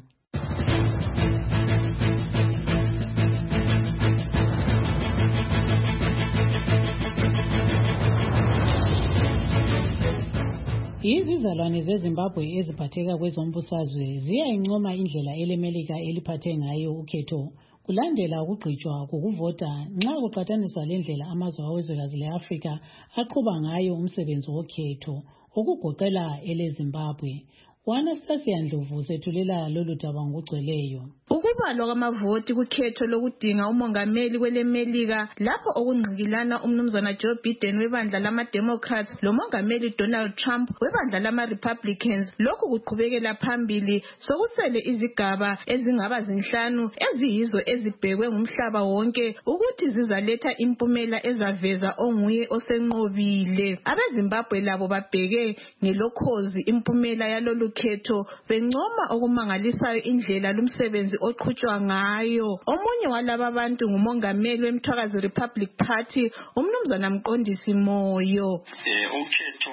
Izizalwane zeZimbabwe eziphatheka kwezombusazwe ziyayincoma indlela eleMelika eliphathe ngayo ukhetho kulandela ukugqitshwa kokuvota nxa kuqhathaniswa lendlela amazwe awezwekazi le-Afrika aqhuba ngayo umsebenzi wokhetho okugoqela eleZimbabwe. Anastasia Ndlovu sethulela lolu daba ngokugcweleyo. Ukubalwa kwamavoti kukhetho lokudinga umongameli kweleMelika lapho okungqikilana umnumzana Joe Biden webandla lama-Democrats lomongameli Donald Trump webandla lama-Republicans lokhu kuqhubekela phambili sokusele izigaba ezingaba zinhlanu eziyizo ezibhekwe ngumhlaba wonke ukuthi zizaletha impumela ezaveza onguye osenqobile. AbeZimbabwe labo babheke ngelokhozi impumela yalolu khetho bencoma okumangalisayo indlela lumsebenzi oqhutshwa ngayo. Omunye walaba bantu ngumongameli wemthwakazi Republic Party umnumzana Mqondisi Moyo. Eh ukhetho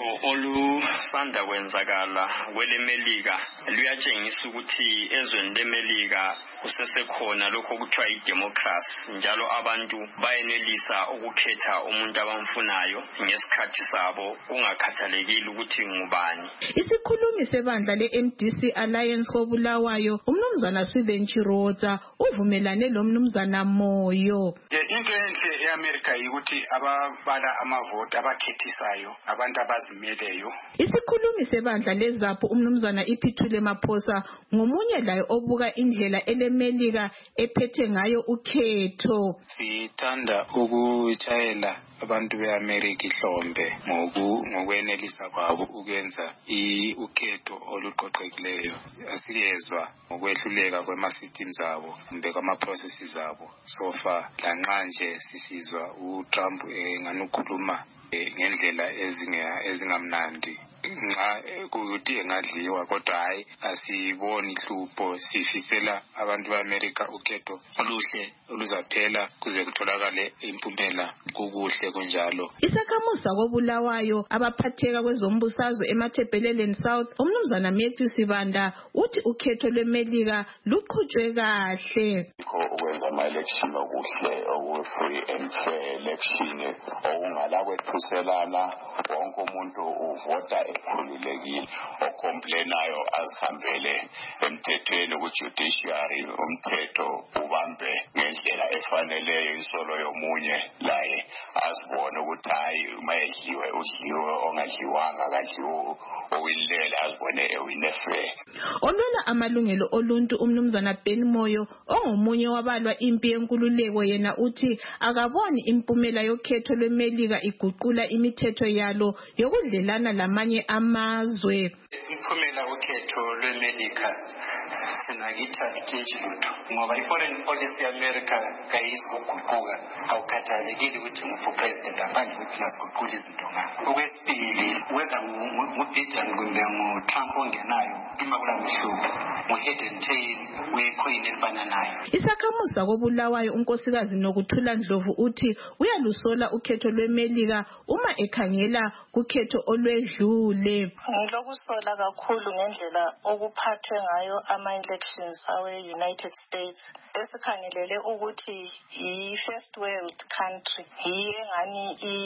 olusanda kwenzakala kweleMelika luyatshengisa ukuthi ezweni leMelika kusesekhona lokho okuthiwa idemocracy njalo abantu bayenelisa ukukhetha umuntu abamfunayo ngesikhathi sabo kungakhathalekile ukuthi ngubani. Isikhulumi sebandla le-M D C Alliance koBulawayo umnumzana Swithen Chiroza uvumelane lo mnumzana Moyo. Into enhle eAmerica yikuthi ababala amavoti abakhethisayo abantu abazimeleyo. Isikhulumi sebandla leZAPHU umnumzana Iphuthile Maphosa ngomunye laye obuka indlela eleMelika ephethe ngayo ukhetho. Sithanda ukutshayela abantu beAmerica ihlombe ngoku ngokwenelisa kwabo ukwenza ukhetho oluqoqekileyo. Asiyezwa ngokwehluleka kwema-systems abo kumbe kwama-processes abo. So far lanxa nje sisizwa uTrump enganukhuluma ngendlela ezingamnandi nxa kuthi engadliwa kodwa hayi asiboni ihlupho sifisela abantu beAmerica ukhetho oluhle oluzaphela kuze kutholakale impumela kukuhle kunjalo. Isakhamuzi koBulawayo abaphatheka kwezombusazwe emaThebheleleni South umnumzana Matthew Sibanda uthi ukhetho lweMelika luqhutshwe kahle. Ukwenza ama-election okuhle oku-free and fair election okungala kwethuselana wonke umuntu uvota ekhululekile ocomplenayo azihambele emthethweni ku-judiciary umthetho ubambe ngendlela efaneleyo isolo yomunye laye azibone ukuthi hayi uma edliwe udliwe ongadliwanga kadliwe owinile azibone ewine fair. Olwela amalungelo oluntu umnumzana Ben Moyo ongomunye wabalwa impi yenkululeko yena uthi akaboni impumela yokhetho lweMelika iguqula imithetho yalo yokudlelana lamanye amazwe. Impumela ukhetho lweMelika sinakitha itshintshi lutho ngoba i-foreign policy y'America kayizi ukuguquka awukhathalekile ukuthi nguphi upresident aphandle ukuthi masiguqule izinto ngakho. Okwesibili whether ngu-Biden kumbe ngu-Trump ongenayo ima kula mehluko ngu-head and tail wecoin elifananayo. Isakhamuzi koBulawayo unkosikazi Nokuthula Ndlovu uthi uyalusola ukhetho lweMelika uma ekhangela kukhetho olwedlule. Ngilokusola kakhulu ngendlela okuphathwe ngayo ama-elections awe-United States esikhangelele ukuthi yi-first world country yiyo engani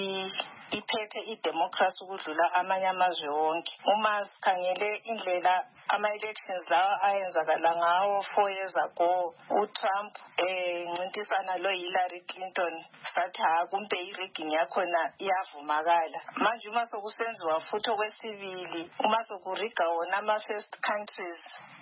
iphethe i-democracy ukudlula amanye amazwe wonke. Uma sikhangele indlela ama-elections lawa ayenzakala ngawo four years ago uTrump encintisana lo Hillary Clinton sathi ha kumbe i-rigging yakhona iyavumakala. Manje uma sokusenziwa futhi okwesibili uma sokuriga wona ama-first countries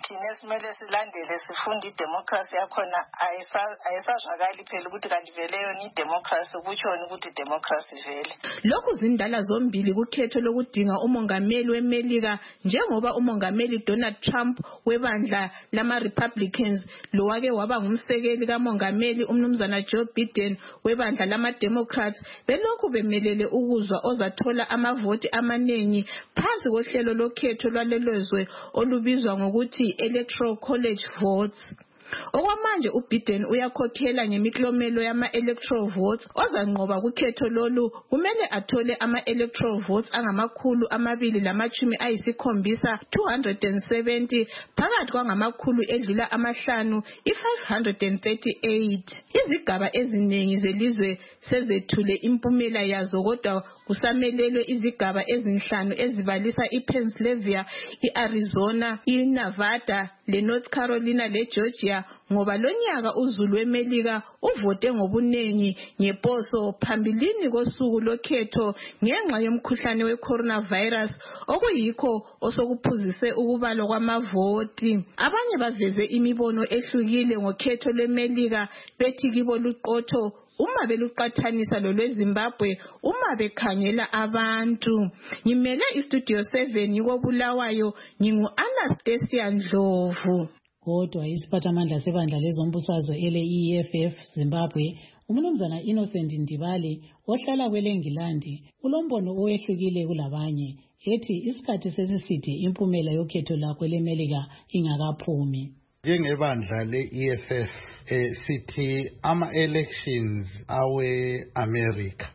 thina esimele silandele sifunde idemocracy yakhona ayisazwakali phela ukuthi kanti vele yona idemocracy kutshoni ukuthi idemocracy vele. Lokhu zindala zombili kukhetho lokudinga umongameli weMelika njengoba umongameli Donald Trump webandla lama-Republicans lo wake waba ngumsekeli kamongameli umnumzana Joe Biden webandla lama-Democrats belokhu bemelele ukuzwa ozathola amavoti amaningi phansi kohlelo lokhetho lwalelozwe olubizwa ngokuthi Electoral College votes. Okwamanje uBiden uyakhokhela ngemiklomelo yama-electoral votes ozanqoba kukhetho lolu kumele athole ama-electoral votes angamakhulu amabili lamachumi ayisikhombisa two hundred seventy phakathi kwangamakhulu edlula amahlanu i-five hundred thirty-eight. Izigaba eziningi zelizwe sezethule impumela yazo kodwa kusamelelwe izigaba ezinhlanu ezibalisa iPennsylvania, iArizona, iNevada, leNorth Carolina leGeorgia ngoba lonyaka uzulu weMelika uvote ngobunengi ngeposo phambilini kosuku lokhetho ngenxa yomkhuhlane weCoronavirus okuyikho osokuphuzise ukubalwa kwamavoti. Abanye baveze imibono ehlukile ngokhetho lweMelika bethi kibo luqotho uma beluqathanisa lolweZimbabwe uma bekhangela abantu. Ngimele iStudio seven yikobulawayo ngingu-Anastasia Ndlovu. Kodwa isiphathamandla sebandla lezombusazwe ele-E F F Zimbabwe umnumzana Innocent Ndibale ohlala kweleNgilandi ulombono owehlukile kulabanye ethi isikhathi sesiside impumela yokhetho lakho leMelika ingakaphumi. Njengebandla le-E F F eh, sithi ama-elections awe-America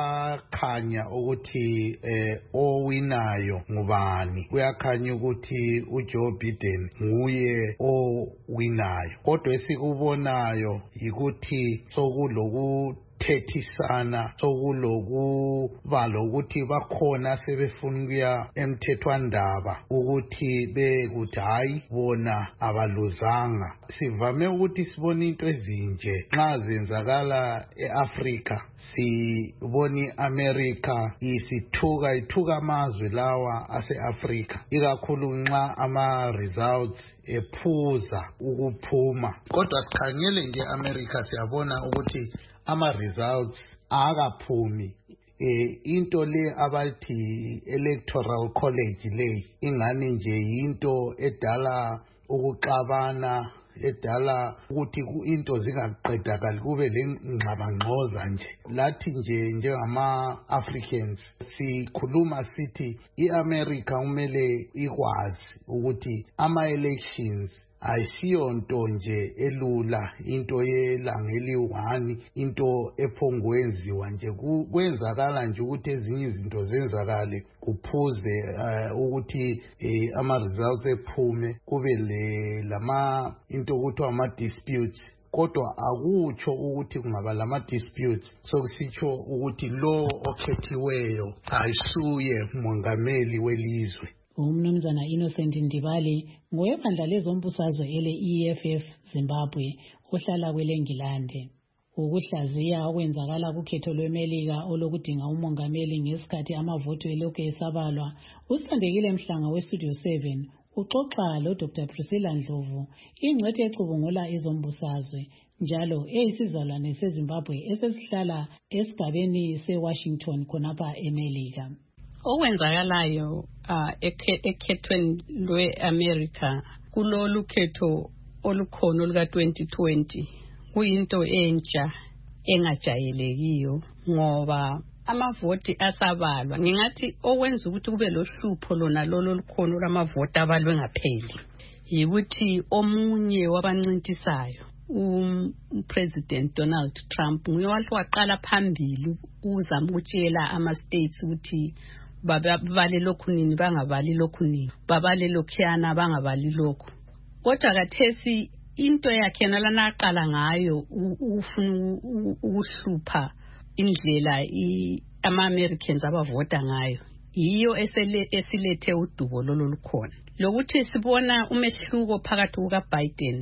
akhanya ukuthi eh, owinayo ngubani. Kuyakhanya ukuthi uJoe Biden nguye owinayo. Kodwa esikubonayo yikuthi sokuloku thethisana sokulokuba lokuthi bakhona sebefuna ukuya emthethwandaba ukuthi bekuthi hayi bona abaluzanga. Sivame ukuthi sibone into ezinje nxa zenzakala eAfrika, sibona iAmerica isithuka ithuka amazwe lawa aseAfrika ikakhulu nxa ama results ephuza ukuphuma. Kodwa sikhangele nje eAmerica siyabona ukuthi ama results akaphumi. Eh into le abathi electoral college le ingani nje into edala ukuxabana, edala ukuthi into zingaqedakali kube lengxabangxoza nje. Lathi nje njengama Africans sikhuluma sithi iAmerica kumele ikwazi ukuthi ama elections ayisiyo nto nje elula, into yelanga eliyi-one, into ephongwenziwa nje. Kwenzakala nje ukuthi ezinye izinto zenzakale kuphuze uh, ukuthi uh, ama results ephume kube le lama into kuthiwa ama disputes. Kodwa akutsho ukuthi kungaba lama disputes sokusitsho ukuthi lo okhethiweyo ayisuye mongameli welizwe. Umnumzana Innocent Ndibale ngowebandla lezombusazwe ele-E F F Zimbabwe ohlala kweleNgilandi. Ukuhlaziya okwenzakala kukhetho lweMelika olokudinga umongameli ngesikhathi amavoti elokhu esabalwa, uSandekile Mhlanga weStudio seven uxoxa loDr Priscilla Ndlovu, ingcwethi ecubungula ezombusazwe njalo eyisizalwane seZimbabwe esesihlala esigabeni seWashington khonapha eMelika. Okwenzakalayo uh, ekhethweni lwe-America kulolu khetho olukhona oluka twenty twenty kuyinto entsha engajayelekiyo ngoba amavoti asabalwa. Ngingathi okwenza ukuthi kube lohlupho lona lolo olukhona lwamavoti abalwe ngapheli yikuthi omunye wabancintisayo uPresident Donald Trump nguye waqala phambili uzama ukutshela ama-states ukuthi babale lokhu nini bangabali lokhu nini, babale lokhuyana bangabali lokhu. Kodwa kathesi into yakhe nalana aqala ngayo ufuna ukuhlupha indlela ama-Americans abavota ngayo yiyo esilethe udubo lolo lukhona. Lokuthi sibona umehluko phakathi kukaBiden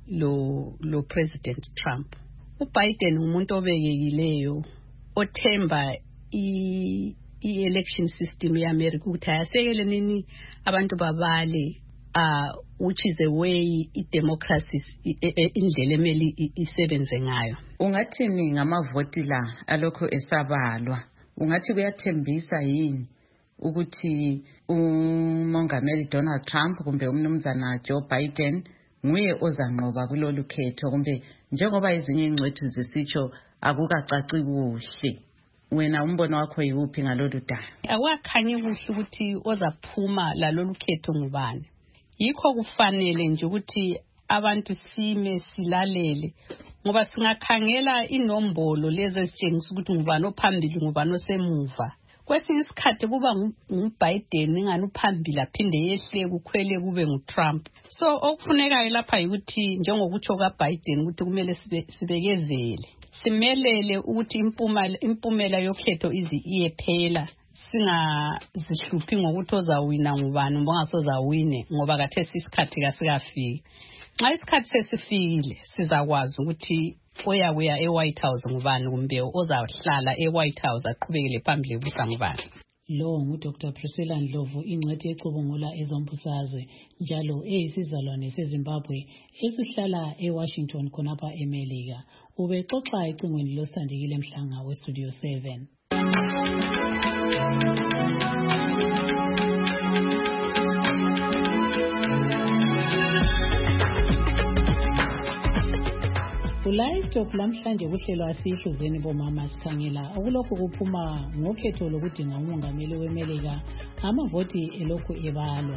lo lo President Trump. uBiden umuntu obekekileyo othemba i i-election system yeAmerica ukuthi ayasekele nini abantu babale uh which is the way i-democracy indlela emeli isebenze ngayo. Ungathini ngamavoti la alokho esabalwa? Ungathi kuyathembisa yini ukuthi umongameli Donald Trump kumbe umnumzana Joe Biden nguye ozanqoba kulolu khetho, kumbe njengoba ezinye ingcwethi zisitsho akukacaci kuhle? Wena umbono wakho yiwuphi ngalolu daba? Awakhanyi kuhle ukuthi ozaphuma lalolu khetho ngubani. Yikho kufanele nje ukuthi abantu sime silalele, ngoba singakhangela inombolo lezi ezitshengisa ukuthi ngubani ophambili ngubani osemuva. Kwesinye isikhathi kuba nguBiden ingani uphambili aphinde yehle kukhwele kube nguTrump. So okufunekayo lapha ukuthi njengokutsho kaBiden ukuthi kumele sibekezele, simelele ukuthi impumela impumela yokhetho izi iyephela, singazihluphi ngokuthi ozawina ngubani mbongasozawine, ngoba kathesi isikhathi kasikafiki. Nxa isikhathi sesifikile sizakwazi ukuthi oya kuya eWhite House ngubani kumbe ozahlala eWhite House aqhubekele phambili kusa ngubani. Lo nguDr Priscilla Ndlovu, ingcwethi ecubungula ezombusazwe njalo eyisizalwane seZimbabwe esihlala eWashington khonapha eMelika. Ubexoxa ecingweni loSandekile Mhlanga weStudio seven. Livestock lamhlanje kuhlelo asihluzeni bomama sikhangela okulokhu kuphuma ngokhetho lokudinga umongameli weMelika, amavoti elokhu ebalwa.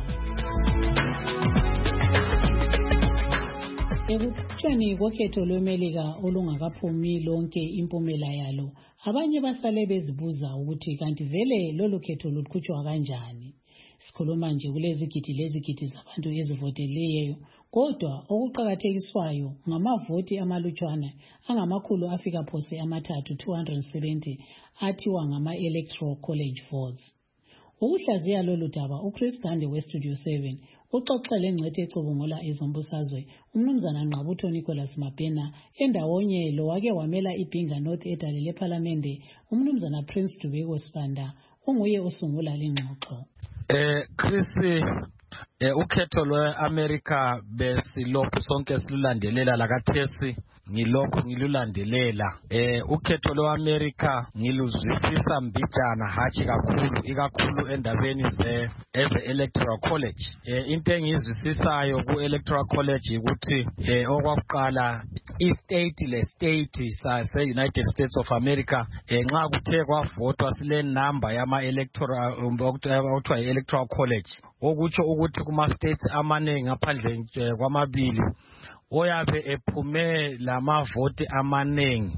Ekutsheni kokhetho lweMelika olungakaphumi lonke impumela yalo, abanye basale bezibuza ukuthi kanti vele lolu khetho luqhutshwa kanjani. Sikhuluma nje kulezigidi lezigidi zabantu ezivoteleyo, kodwa okuqhakathekiswayo ngamavoti amalutshwana angamakhulu afika phose amathathu two hundred seventy athiwa ngama electoral college votes. Ukuhlaziya lolu daba uChris Gande weStudio seven uxoxele ngcwethi ecubungula ezombusazwe umnumzana Ngqabutho Nicholas Mabhena endawonye lo wake wamela iBhinga North edale leParliamente umnumzana Prince Dubeko Sibanda onguye osungula lengxoxo. Eh Chris, eh ukhetho lweAmerica besilokhu sonke silulandelela lakathesi ngilokho ngilulandelela. Eh ukhetho lweAmerica ngiluzwisisa mbijana hathi kakhulu ikakhulu endabeni ze eze electoral college. Eh into engizwisisayo ku electoral college ukuthi eh okwakuqala istate le state sase United States of America eh nxa kuthe kwavotwa sile number yama electoral okuthiwa electoral college, okutsho ukuthi kuma states amaningi ngaphandle kwamabili oyabe ephume lamavoti amaningi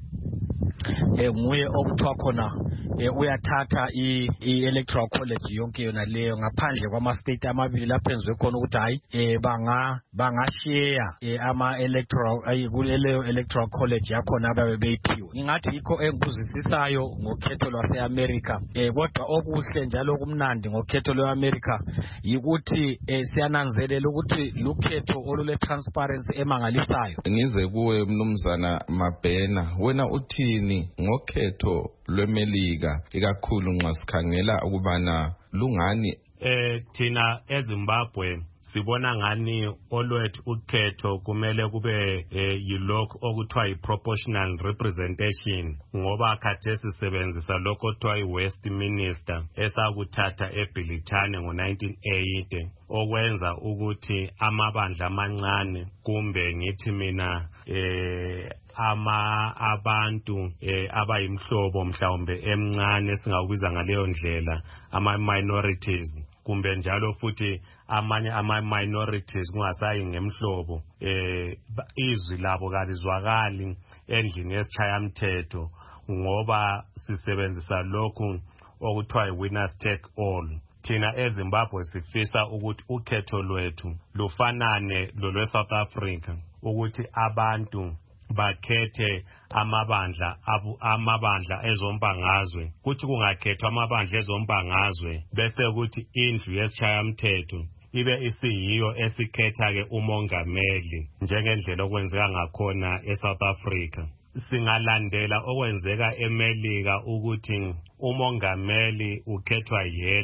nguye okuthiwa khona uyathatha i-electoral college yonke yona leyo ngaphandle kwama-state amabili lapho enzwe khona ukuthi hayi banga bangasheya ama-electoral kuleyo electoral college yakhona ababe beyiphiwe. Ngingathi yikho engikuzwisisayo ngokhetho lwase-America. Kodwa okuhle njalo kumnandi ngokhetho lwe-America yikuthi siyananzelela ukuthi lukhetho olule-transparency emangalisayo. Ngize kuwe mnumzana Mabhena, wena uthini ngokhetho lweMelika ikakhulu nxa sikhangela ukubana lungani? Eh thina eZimbabwe sibona ngani olwethu ukhetho kumele kube yilokho okuthiwa yi-proportional representation, ngoba khathesi sisebenzisa lokho okuthiwa yi-Westminster esakuthatha eBrithani ngo nineteen eighty, okwenza ukuthi amabandla amancane kumbe ngithi mina eh ama abantu eh abayimhlobo mhlawumbe emncane singakubiza ngaleyo ndlela ama minorities, kumbe njalo futhi amanye ama minorities kungasayi ngemhlobo eh izwi labo kalizwakali endlini yesishayamthetho, ngoba sisebenzisa lokhu okuthiwa yi-winners take all. Thina eZimbabwe sifisa ukuthi ukhetho lwethu lufanane lolwe-South Africa, ukuthi abantu bakhethe amabandla abu amabandla ezombangazwe, kuthi kungakhethwa amabandla ezombangazwe bese ukuthi indlu yesishayamthetho ibe isiyiyo esikhetha ke umongameli njengendlela okwenzeka ngakhona eSouth Africa. Singalandela okwenzeka eMelika ukuthi umongameli ukhethwa yedwa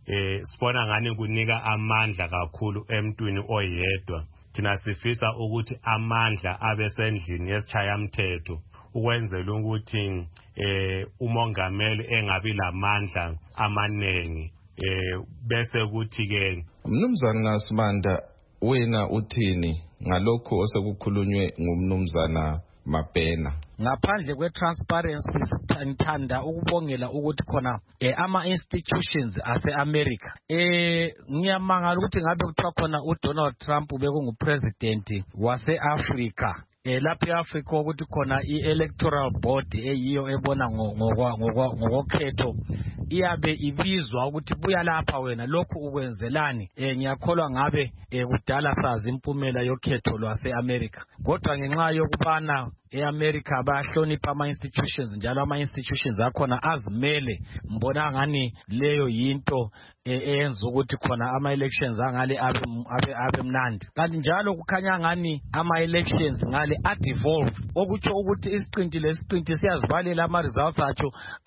eh sibona ngani kunika amandla kakhulu emntwini oyedwa. Thina sifisa ukuthi amandla abesendlini yesishayamthetho ukwenzela ukuthi eh umongameli engabi lamandla amanengi eh bese kuthi ke Mnumzana Ngasibanda wena uthini ngalokho osekukhulunywe ngumnumzana Mabhena? Ngaphandle kwe-transparency ngithanda ukubongela ukuthi khona eh, ama-institutions ase-America eh ngiyamangala ukuthi ngabe kuthiwa khona uDonald Trump bekungupresident wase-Africa eh lapha eAfrica ukuthi khona i-electoral board eyiyo ebona ngokokhetho iyabe ibizwa ukuthi buya lapha wena lokhu ukwenzelani. eh ngiyakholwa ngabe eh, kudala sazi impumela yokhetho lwase-America, kodwa ngenxa yokubana eAmerica bayahlonipha ama-institutions njalo ama-institutions akhona azimele, mbona ngani leyo yinto eyenza ukuthi khona ama-elections angale abe abe mnandi. Kanti njalo kukhanya ngani ama-elections ngale a-devolve, okutsho ukuthi isiqinti lesiqinti siyazivalela ama-results atsho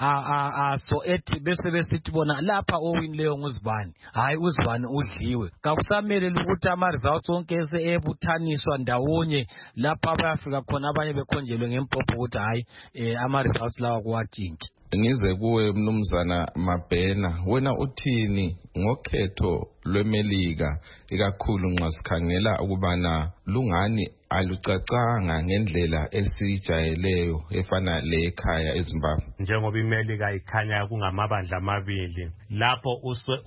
so ethi bese besithi bona lapha owinileyo nguzibani, hayi uzibani udliwe. Kakusamele ukuthi ama-results onke ebuthaniswa ndawonye lapha bayafika khona abanye bekhonjelwe ngempopho ukuthi hayi ama-results lawa kuwatshintshi. Ngize kuwe Mnumzana Mabhena, wena uthini ngokhetho lweMelika ikakhulu nxa sikhangela ukubana lungani alucacanga ngendlela esijayeleyo efana le ekhaya eZimbabwe? Njengoba iMelika ikhanya kungamabandla amabili lapho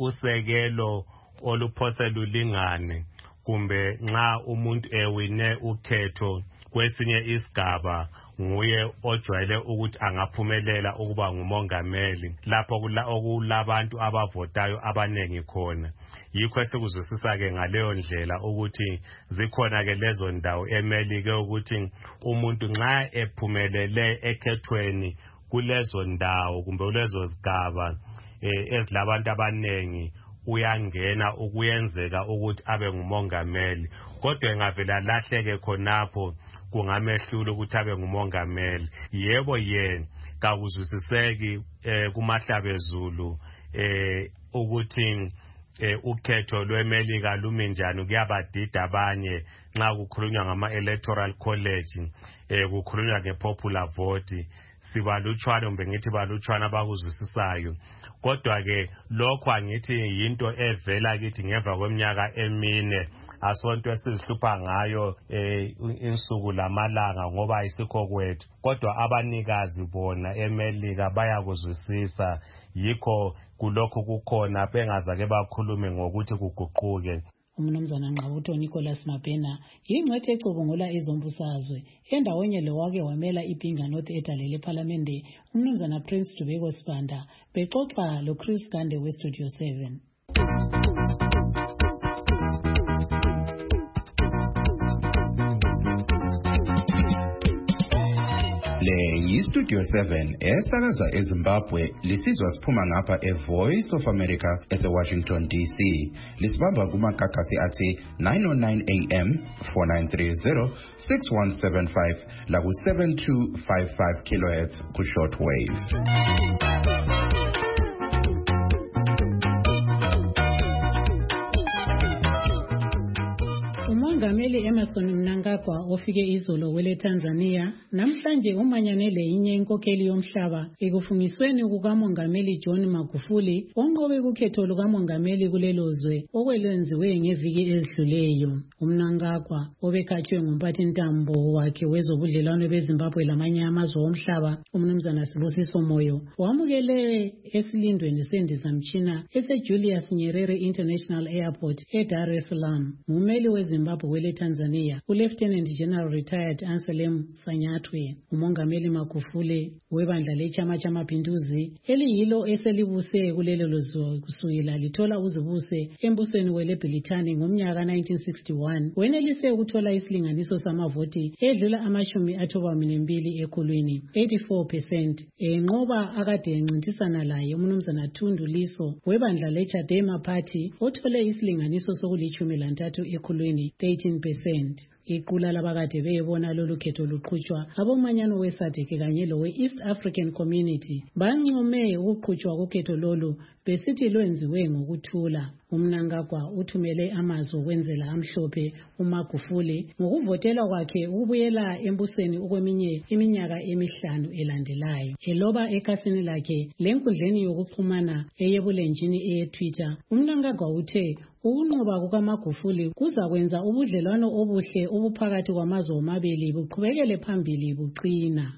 usekelo oluphosela ulingane, kumbe nxa umuntu ewine ukhetho kwesinye isigaba nguye ojwayele ukuthi angaphumelela ukuba ngumongameli lapho okulabantu abavotayo abanengi khona. Yikho esikuzwisisa ke ngaleyo ndlela ukuthi zikhona ke lezo ndawo eMelika ukuthi umuntu nxa ephumelele ekhethweni kulezo ndawo kumbe kulezo zigaba ezilabantu abanengi uyangena ukuyenzeka ukuthi abe ngumongameli, kodwa engavela lahleke khonapho kungamehlula ukuthi abe ngumongameli. Yebo yena kakuzwisiseki eh, kumahlabezulu eh, ukuthi eh, ukhetho lweMelika lumi njani, kuyabadida abanye nxa kukhulunywa ngama-electoral college eh, kukhulunywa nge-popular vote. Sibalutshwane kumbe ngithi balutshwane abakuzwisisayo, kodwa ke lokho angithi yinto evela kithi ngemva kweminyaka emine asonto esizihlupha ngayo eh, insuku lamalanga ngoba ayisikho kwethu, kodwa abanikazi bona eMelika bayakuzwisisa. Yikho kulokho kukhona bengazake bakhulume ngokuthi kuguquke. Umnumzana Ngqabutho Nicholas Mabhena yingcwethe ecubungula izombusazwe endaweni lowake wamela iPinga North edalele eParliament. Umnumzana Prince Dubeko Sibanda bexoxa lo Chris Gande we Studio seven. Le yi-Studio seven esakaza eZimbabwe lisizwa siphuma ngapha e-Voice of America ese-Washington D C. Lisibamba kumakakasi athi nine oh nine A M, four nine three zero, six one seven five laku seven two five five kilohertz ku-shortwave. uMongameli Emmerson Mnangagwa ofike izolo wele Tanzania namhlanje umanyanele inye inkokheli yomhlaba ekufungisweni kukaMongameli John Magufuli onqobe kukhetho lukaMongameli kulelozwe okwelenziwe ngeviki ezidluleyo. uMnangagwa obekhatshwe ngumphathintambo wakhe wezobudlelwano beZimbabwe lamanye amazwe omhlaba uMnumzana Sibusiso Moyo wamukele esilindweni sendizamtshina ese-Julius Nyerere International Airport eDar es Salaam ngumeli weZimbabwe wele Tanzania uLieutenant General Retired Anselm Sanyathwe. uMongameli Magufuli webandla lechama chamapinduzi eliyilo eselibuse kulelo lozwe kusukela lithola uzibuse embusweni wele Britani ngomnyaka nineteen sixty-one wenelise ukuthola isilinganiso samavoti edlula amashumi athobamine mbili ekhulwini eighty-four percent enqoba akade encintisana laye uMnumzana Thundu Liso webandla leChadema Party othole isilinganiso sokulichumi lantathu ekhulwini thirteen percent. Iqula labakade beyibona lolu khetho luqhutshwa abomanyano weSADC kanye lowe East African Community bancome ukuqhutshwa kokhetho lolu besithi lwenziwe ngokuthula. UMnangagwa uthumele amazwi okwenzela amhlophe uMagufuli ngokuvotela kwakhe ukubuyela embusweni okweminye iminyaka emihlanu elandelayo. Eloba ekhasini lakhe lenkundleni yokuxhumana eyebulenjini eye-Twitter, uMnangagwa uthe ukunqoba kukaMagufuli kuzakwenza ubudlelwano obuhle obuphakathi kwamazwe omabili buqhubekele phambili buqina.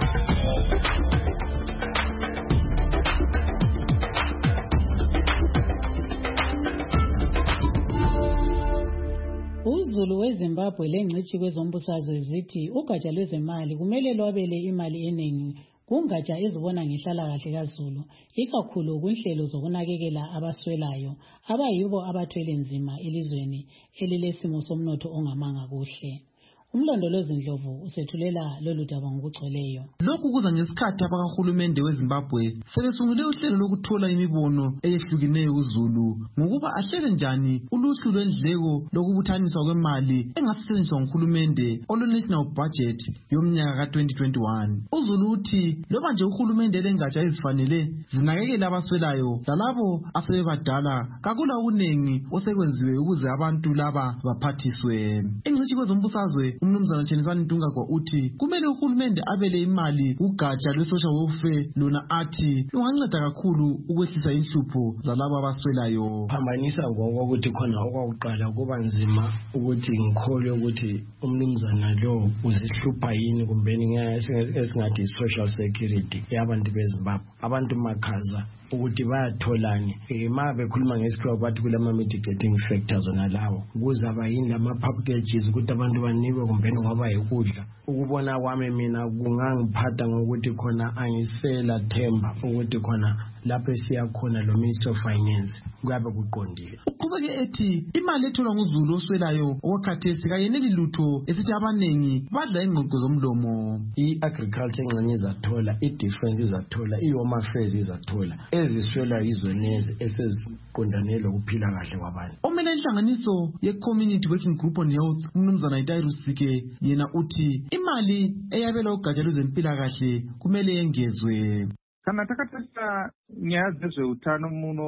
UZulu weZimbabwe lengcitshi kwezombusazwe zithi ugatsha lwezemali kumele lwabele imali eningi kungatsha ezibona ngenhlalakahle kaZulu, ikakhulu kunhlelo zokunakekela abaswelayo abayibo abathwele nzima elizweni elilesimo somnotho ongamanga kuhle. Umlondolozi Ndlovu usethulela lolu daba ngokugcweleyo. Lokhu kuza ngesikhathi abakahulumende weZimbabwe sebesungule uhlelo lokuthola imibono eyehlukeneyo kuZulu ngokuba ahlele njani uluhlu lwendleko lokubuthaniswa kwemali engasetshenziswa nguhulumende olu-national budget yomnyaka ka twenty twenty-one. UZulu uthi loba nje uhulumende lengatsha ezifanele zinakekele abaswelayo lalabo asebebadala kakula okunengi osekwenziwe ukuze abantu laba baphathiswe. Ingcitshi kwezombusazwe uMnumzana Chenisani Ntungagwa uthi kumele uhulumende abele imali kugatsha lwe-social welfare lona athi lunganceda kakhulu ukwehlisa inhlupho zalabo abaswelayo. Phambanisa ngokuthi khona okwakuqala kuba nzima ukuthi ngikholwe ukuthi umnumzana lo uzihlupha yini kumbeni esingathi social security yabantu beZimbabwe. Abantu makhaza ukuthi bayatholani uma bekhuluma ngesikhiwa bathi kulama mitigating factors onalawo kuzaba yini lama packages ukuthi abantu banikwe kumbeni ngoba yikudla. Ukubona kwami mina kungangiphatha ngokuthi khona angisela themba ukuthi khona lapho siya khona lo Minister of Finance kuyabe kuqondile. Uqhubeke ethi imali etholwa nguZulu oswelayo okwakhathesi kayeneli lutho esithi abanengi badla ingqoqo zomlomo. I-agriculture engxenye izathola, i-defense izathola, i-home affairs izathola, eziswela izonezi eseziqondane lokuphila kahle kwabantu. Omele inhlanganiso ye-Community Working Group on Health uMnumzana Itayiru Sike yena uthi imali eyabelwa ugatsha lwezempilakahle kumele yengezwe. Kana takathatha nyaya dzezveutano muno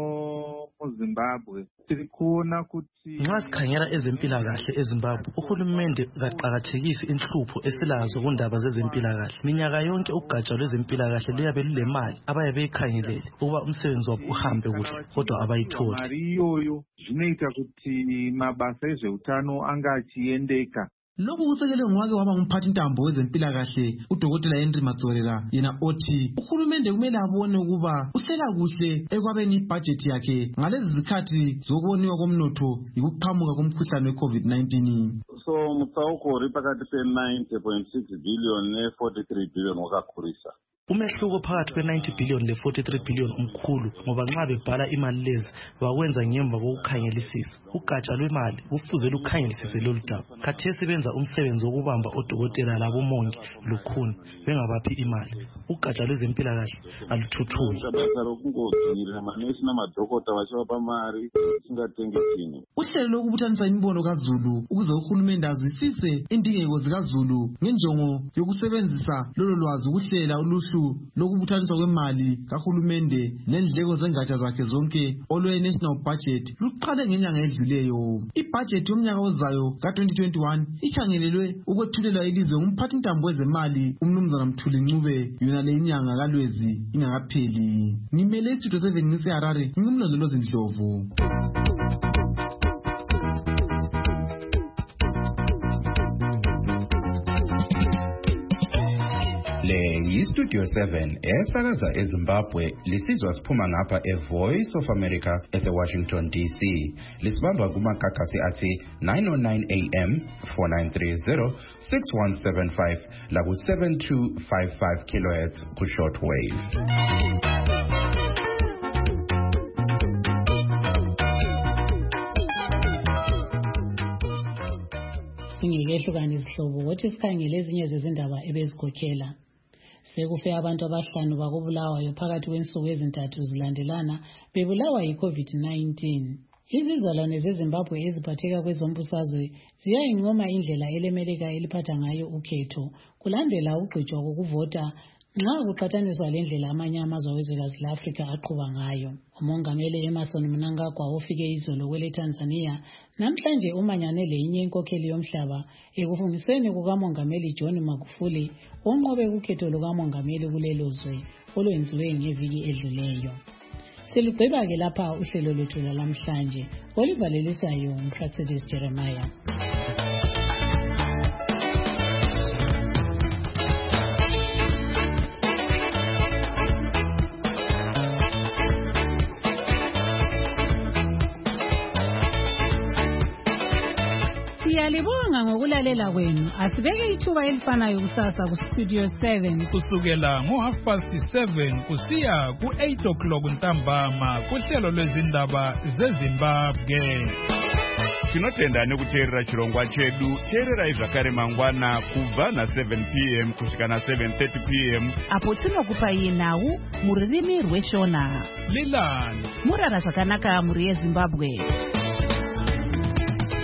muZimbabwe tiri kuona kuti nxa sikhangela ezempilakahle eZimbabwe uhulumende kaqakathekisi inhlupho esilazo kundaba zezempilakahle. Minyaka yonke ugatsha lwezempilakahle luyabe lulemali abaye beyikhangelele ukuba umsebenzi wabo uhambe kuhle kodwa abayitholi. Mari iyoyo zvinoita kuti mabasa ezveutano anga achiendeka. Lokhu kusekelwe ngwake waba ngumphathi ntambo wezempilakahle uDokotela Henry Matsorela yena othi uhulumende kumele abone ukuba usela kuhle ekwabeni ibudget yakhe ngalezi zikhathi zokuboniwa komnotho yikuqhamuka komkhuhlane we-COVID nineteen. So mutsauko uri pakati pe-ninety point six billion ne-forty-three billion wakakhurisa. Umehluko phakathi kwe-ninety billion le-forty-three billion umkhulu ngoba nxa bebhala imali lezi bakwenza ngemva kokukhangelisisa. Ugatsha lwemali kufuze lukhangelisise lolu daba. Khathesi benza umsebenzi wokubamba odokotela labomongi lukhuni bengabaphi imali. Ugatsha lwezempilakahle aluthuthuki. Basa rokungodzingirira manesi namadhokota vachivapa mari singatengekini. Uhlelo lokubuthanisa imibono kaZulu ukuze uhulumende azwisise indingeko zikaZulu ngenjongo yokusebenzisa lolo lwazi ukuhlela uluhlu lokubuthaniswa kwemali kahulumende nendleko zengatsha zakhe zonke olwe-national budget luqale ngenyanga edluleyo. Ibudget yomnyaka ozayo ka twenty twenty-one ikhangelelwe ukwethulela ilizwe ngumphathi ntambo wezemali uMnumzana Mthuli Ncube yona le inyanga kaLwezi ingakapheli. Ngimele iStudio seven ngiseHarare ngingumlondolozi Ndlovu. Le yiStudio seven esakaza eZimbabwe lisizwa siphuma ngapha eVoice of America eseWashington D C. Lisibamba kumakhakhasi athi nine oh nine A M, four nine three zero, six one seven five laku seven two five five kilohertz ku shortwave. Singikehlukana izihlobo wothi sikhangele ezinye zezindaba ebezikhokhela. Sekufe abantu abahlanu bakubulawayo phakathi kwensuku ezintathu zilandelana bebulawa yi-COVID nineteen. Izizalwane zeZimbabwe eziphatheka kwezombusazwe ziyayincoma indlela elemelika eliphatha ngayo ukhetho kulandela ugqitshwa kokuvota Nxa kuqhathaniswa lendlela amanye amazwe wezwekazi le-Afrika aqhuba ngayo, umongameli Emmerson Mnangagwa ofike izolo kwele Tanzania namhlanje umanyane lenye inkokheli yomhlaba ekufundisweni kukamongameli John Magufuli onqobe ukhetho lukamongameli kulelo zwe olwenziwe ngeviki edluleyo. Selugqiba-ke lapha uhlelo lwethu lwalamhlanje olivalelisayo uMpraxedis Jeremiah. Siyalibonga ngokulalela kwenu. Asibeke ithuba elifanayo kusasa ku Studio seven kusukela ngo half past seven kusiya ku eight o'clock ntambama kuhlelo lwezindaba zeZimbabwe. Tinotenda nekuteerera chirongwa chedu. Teererai zvakare mangwana kubva na seven p m kusvika na seven thirty p m apo tinokupai nhau mururimi rweshona. Lilani murara zvakanaka muri yeZimbabwe.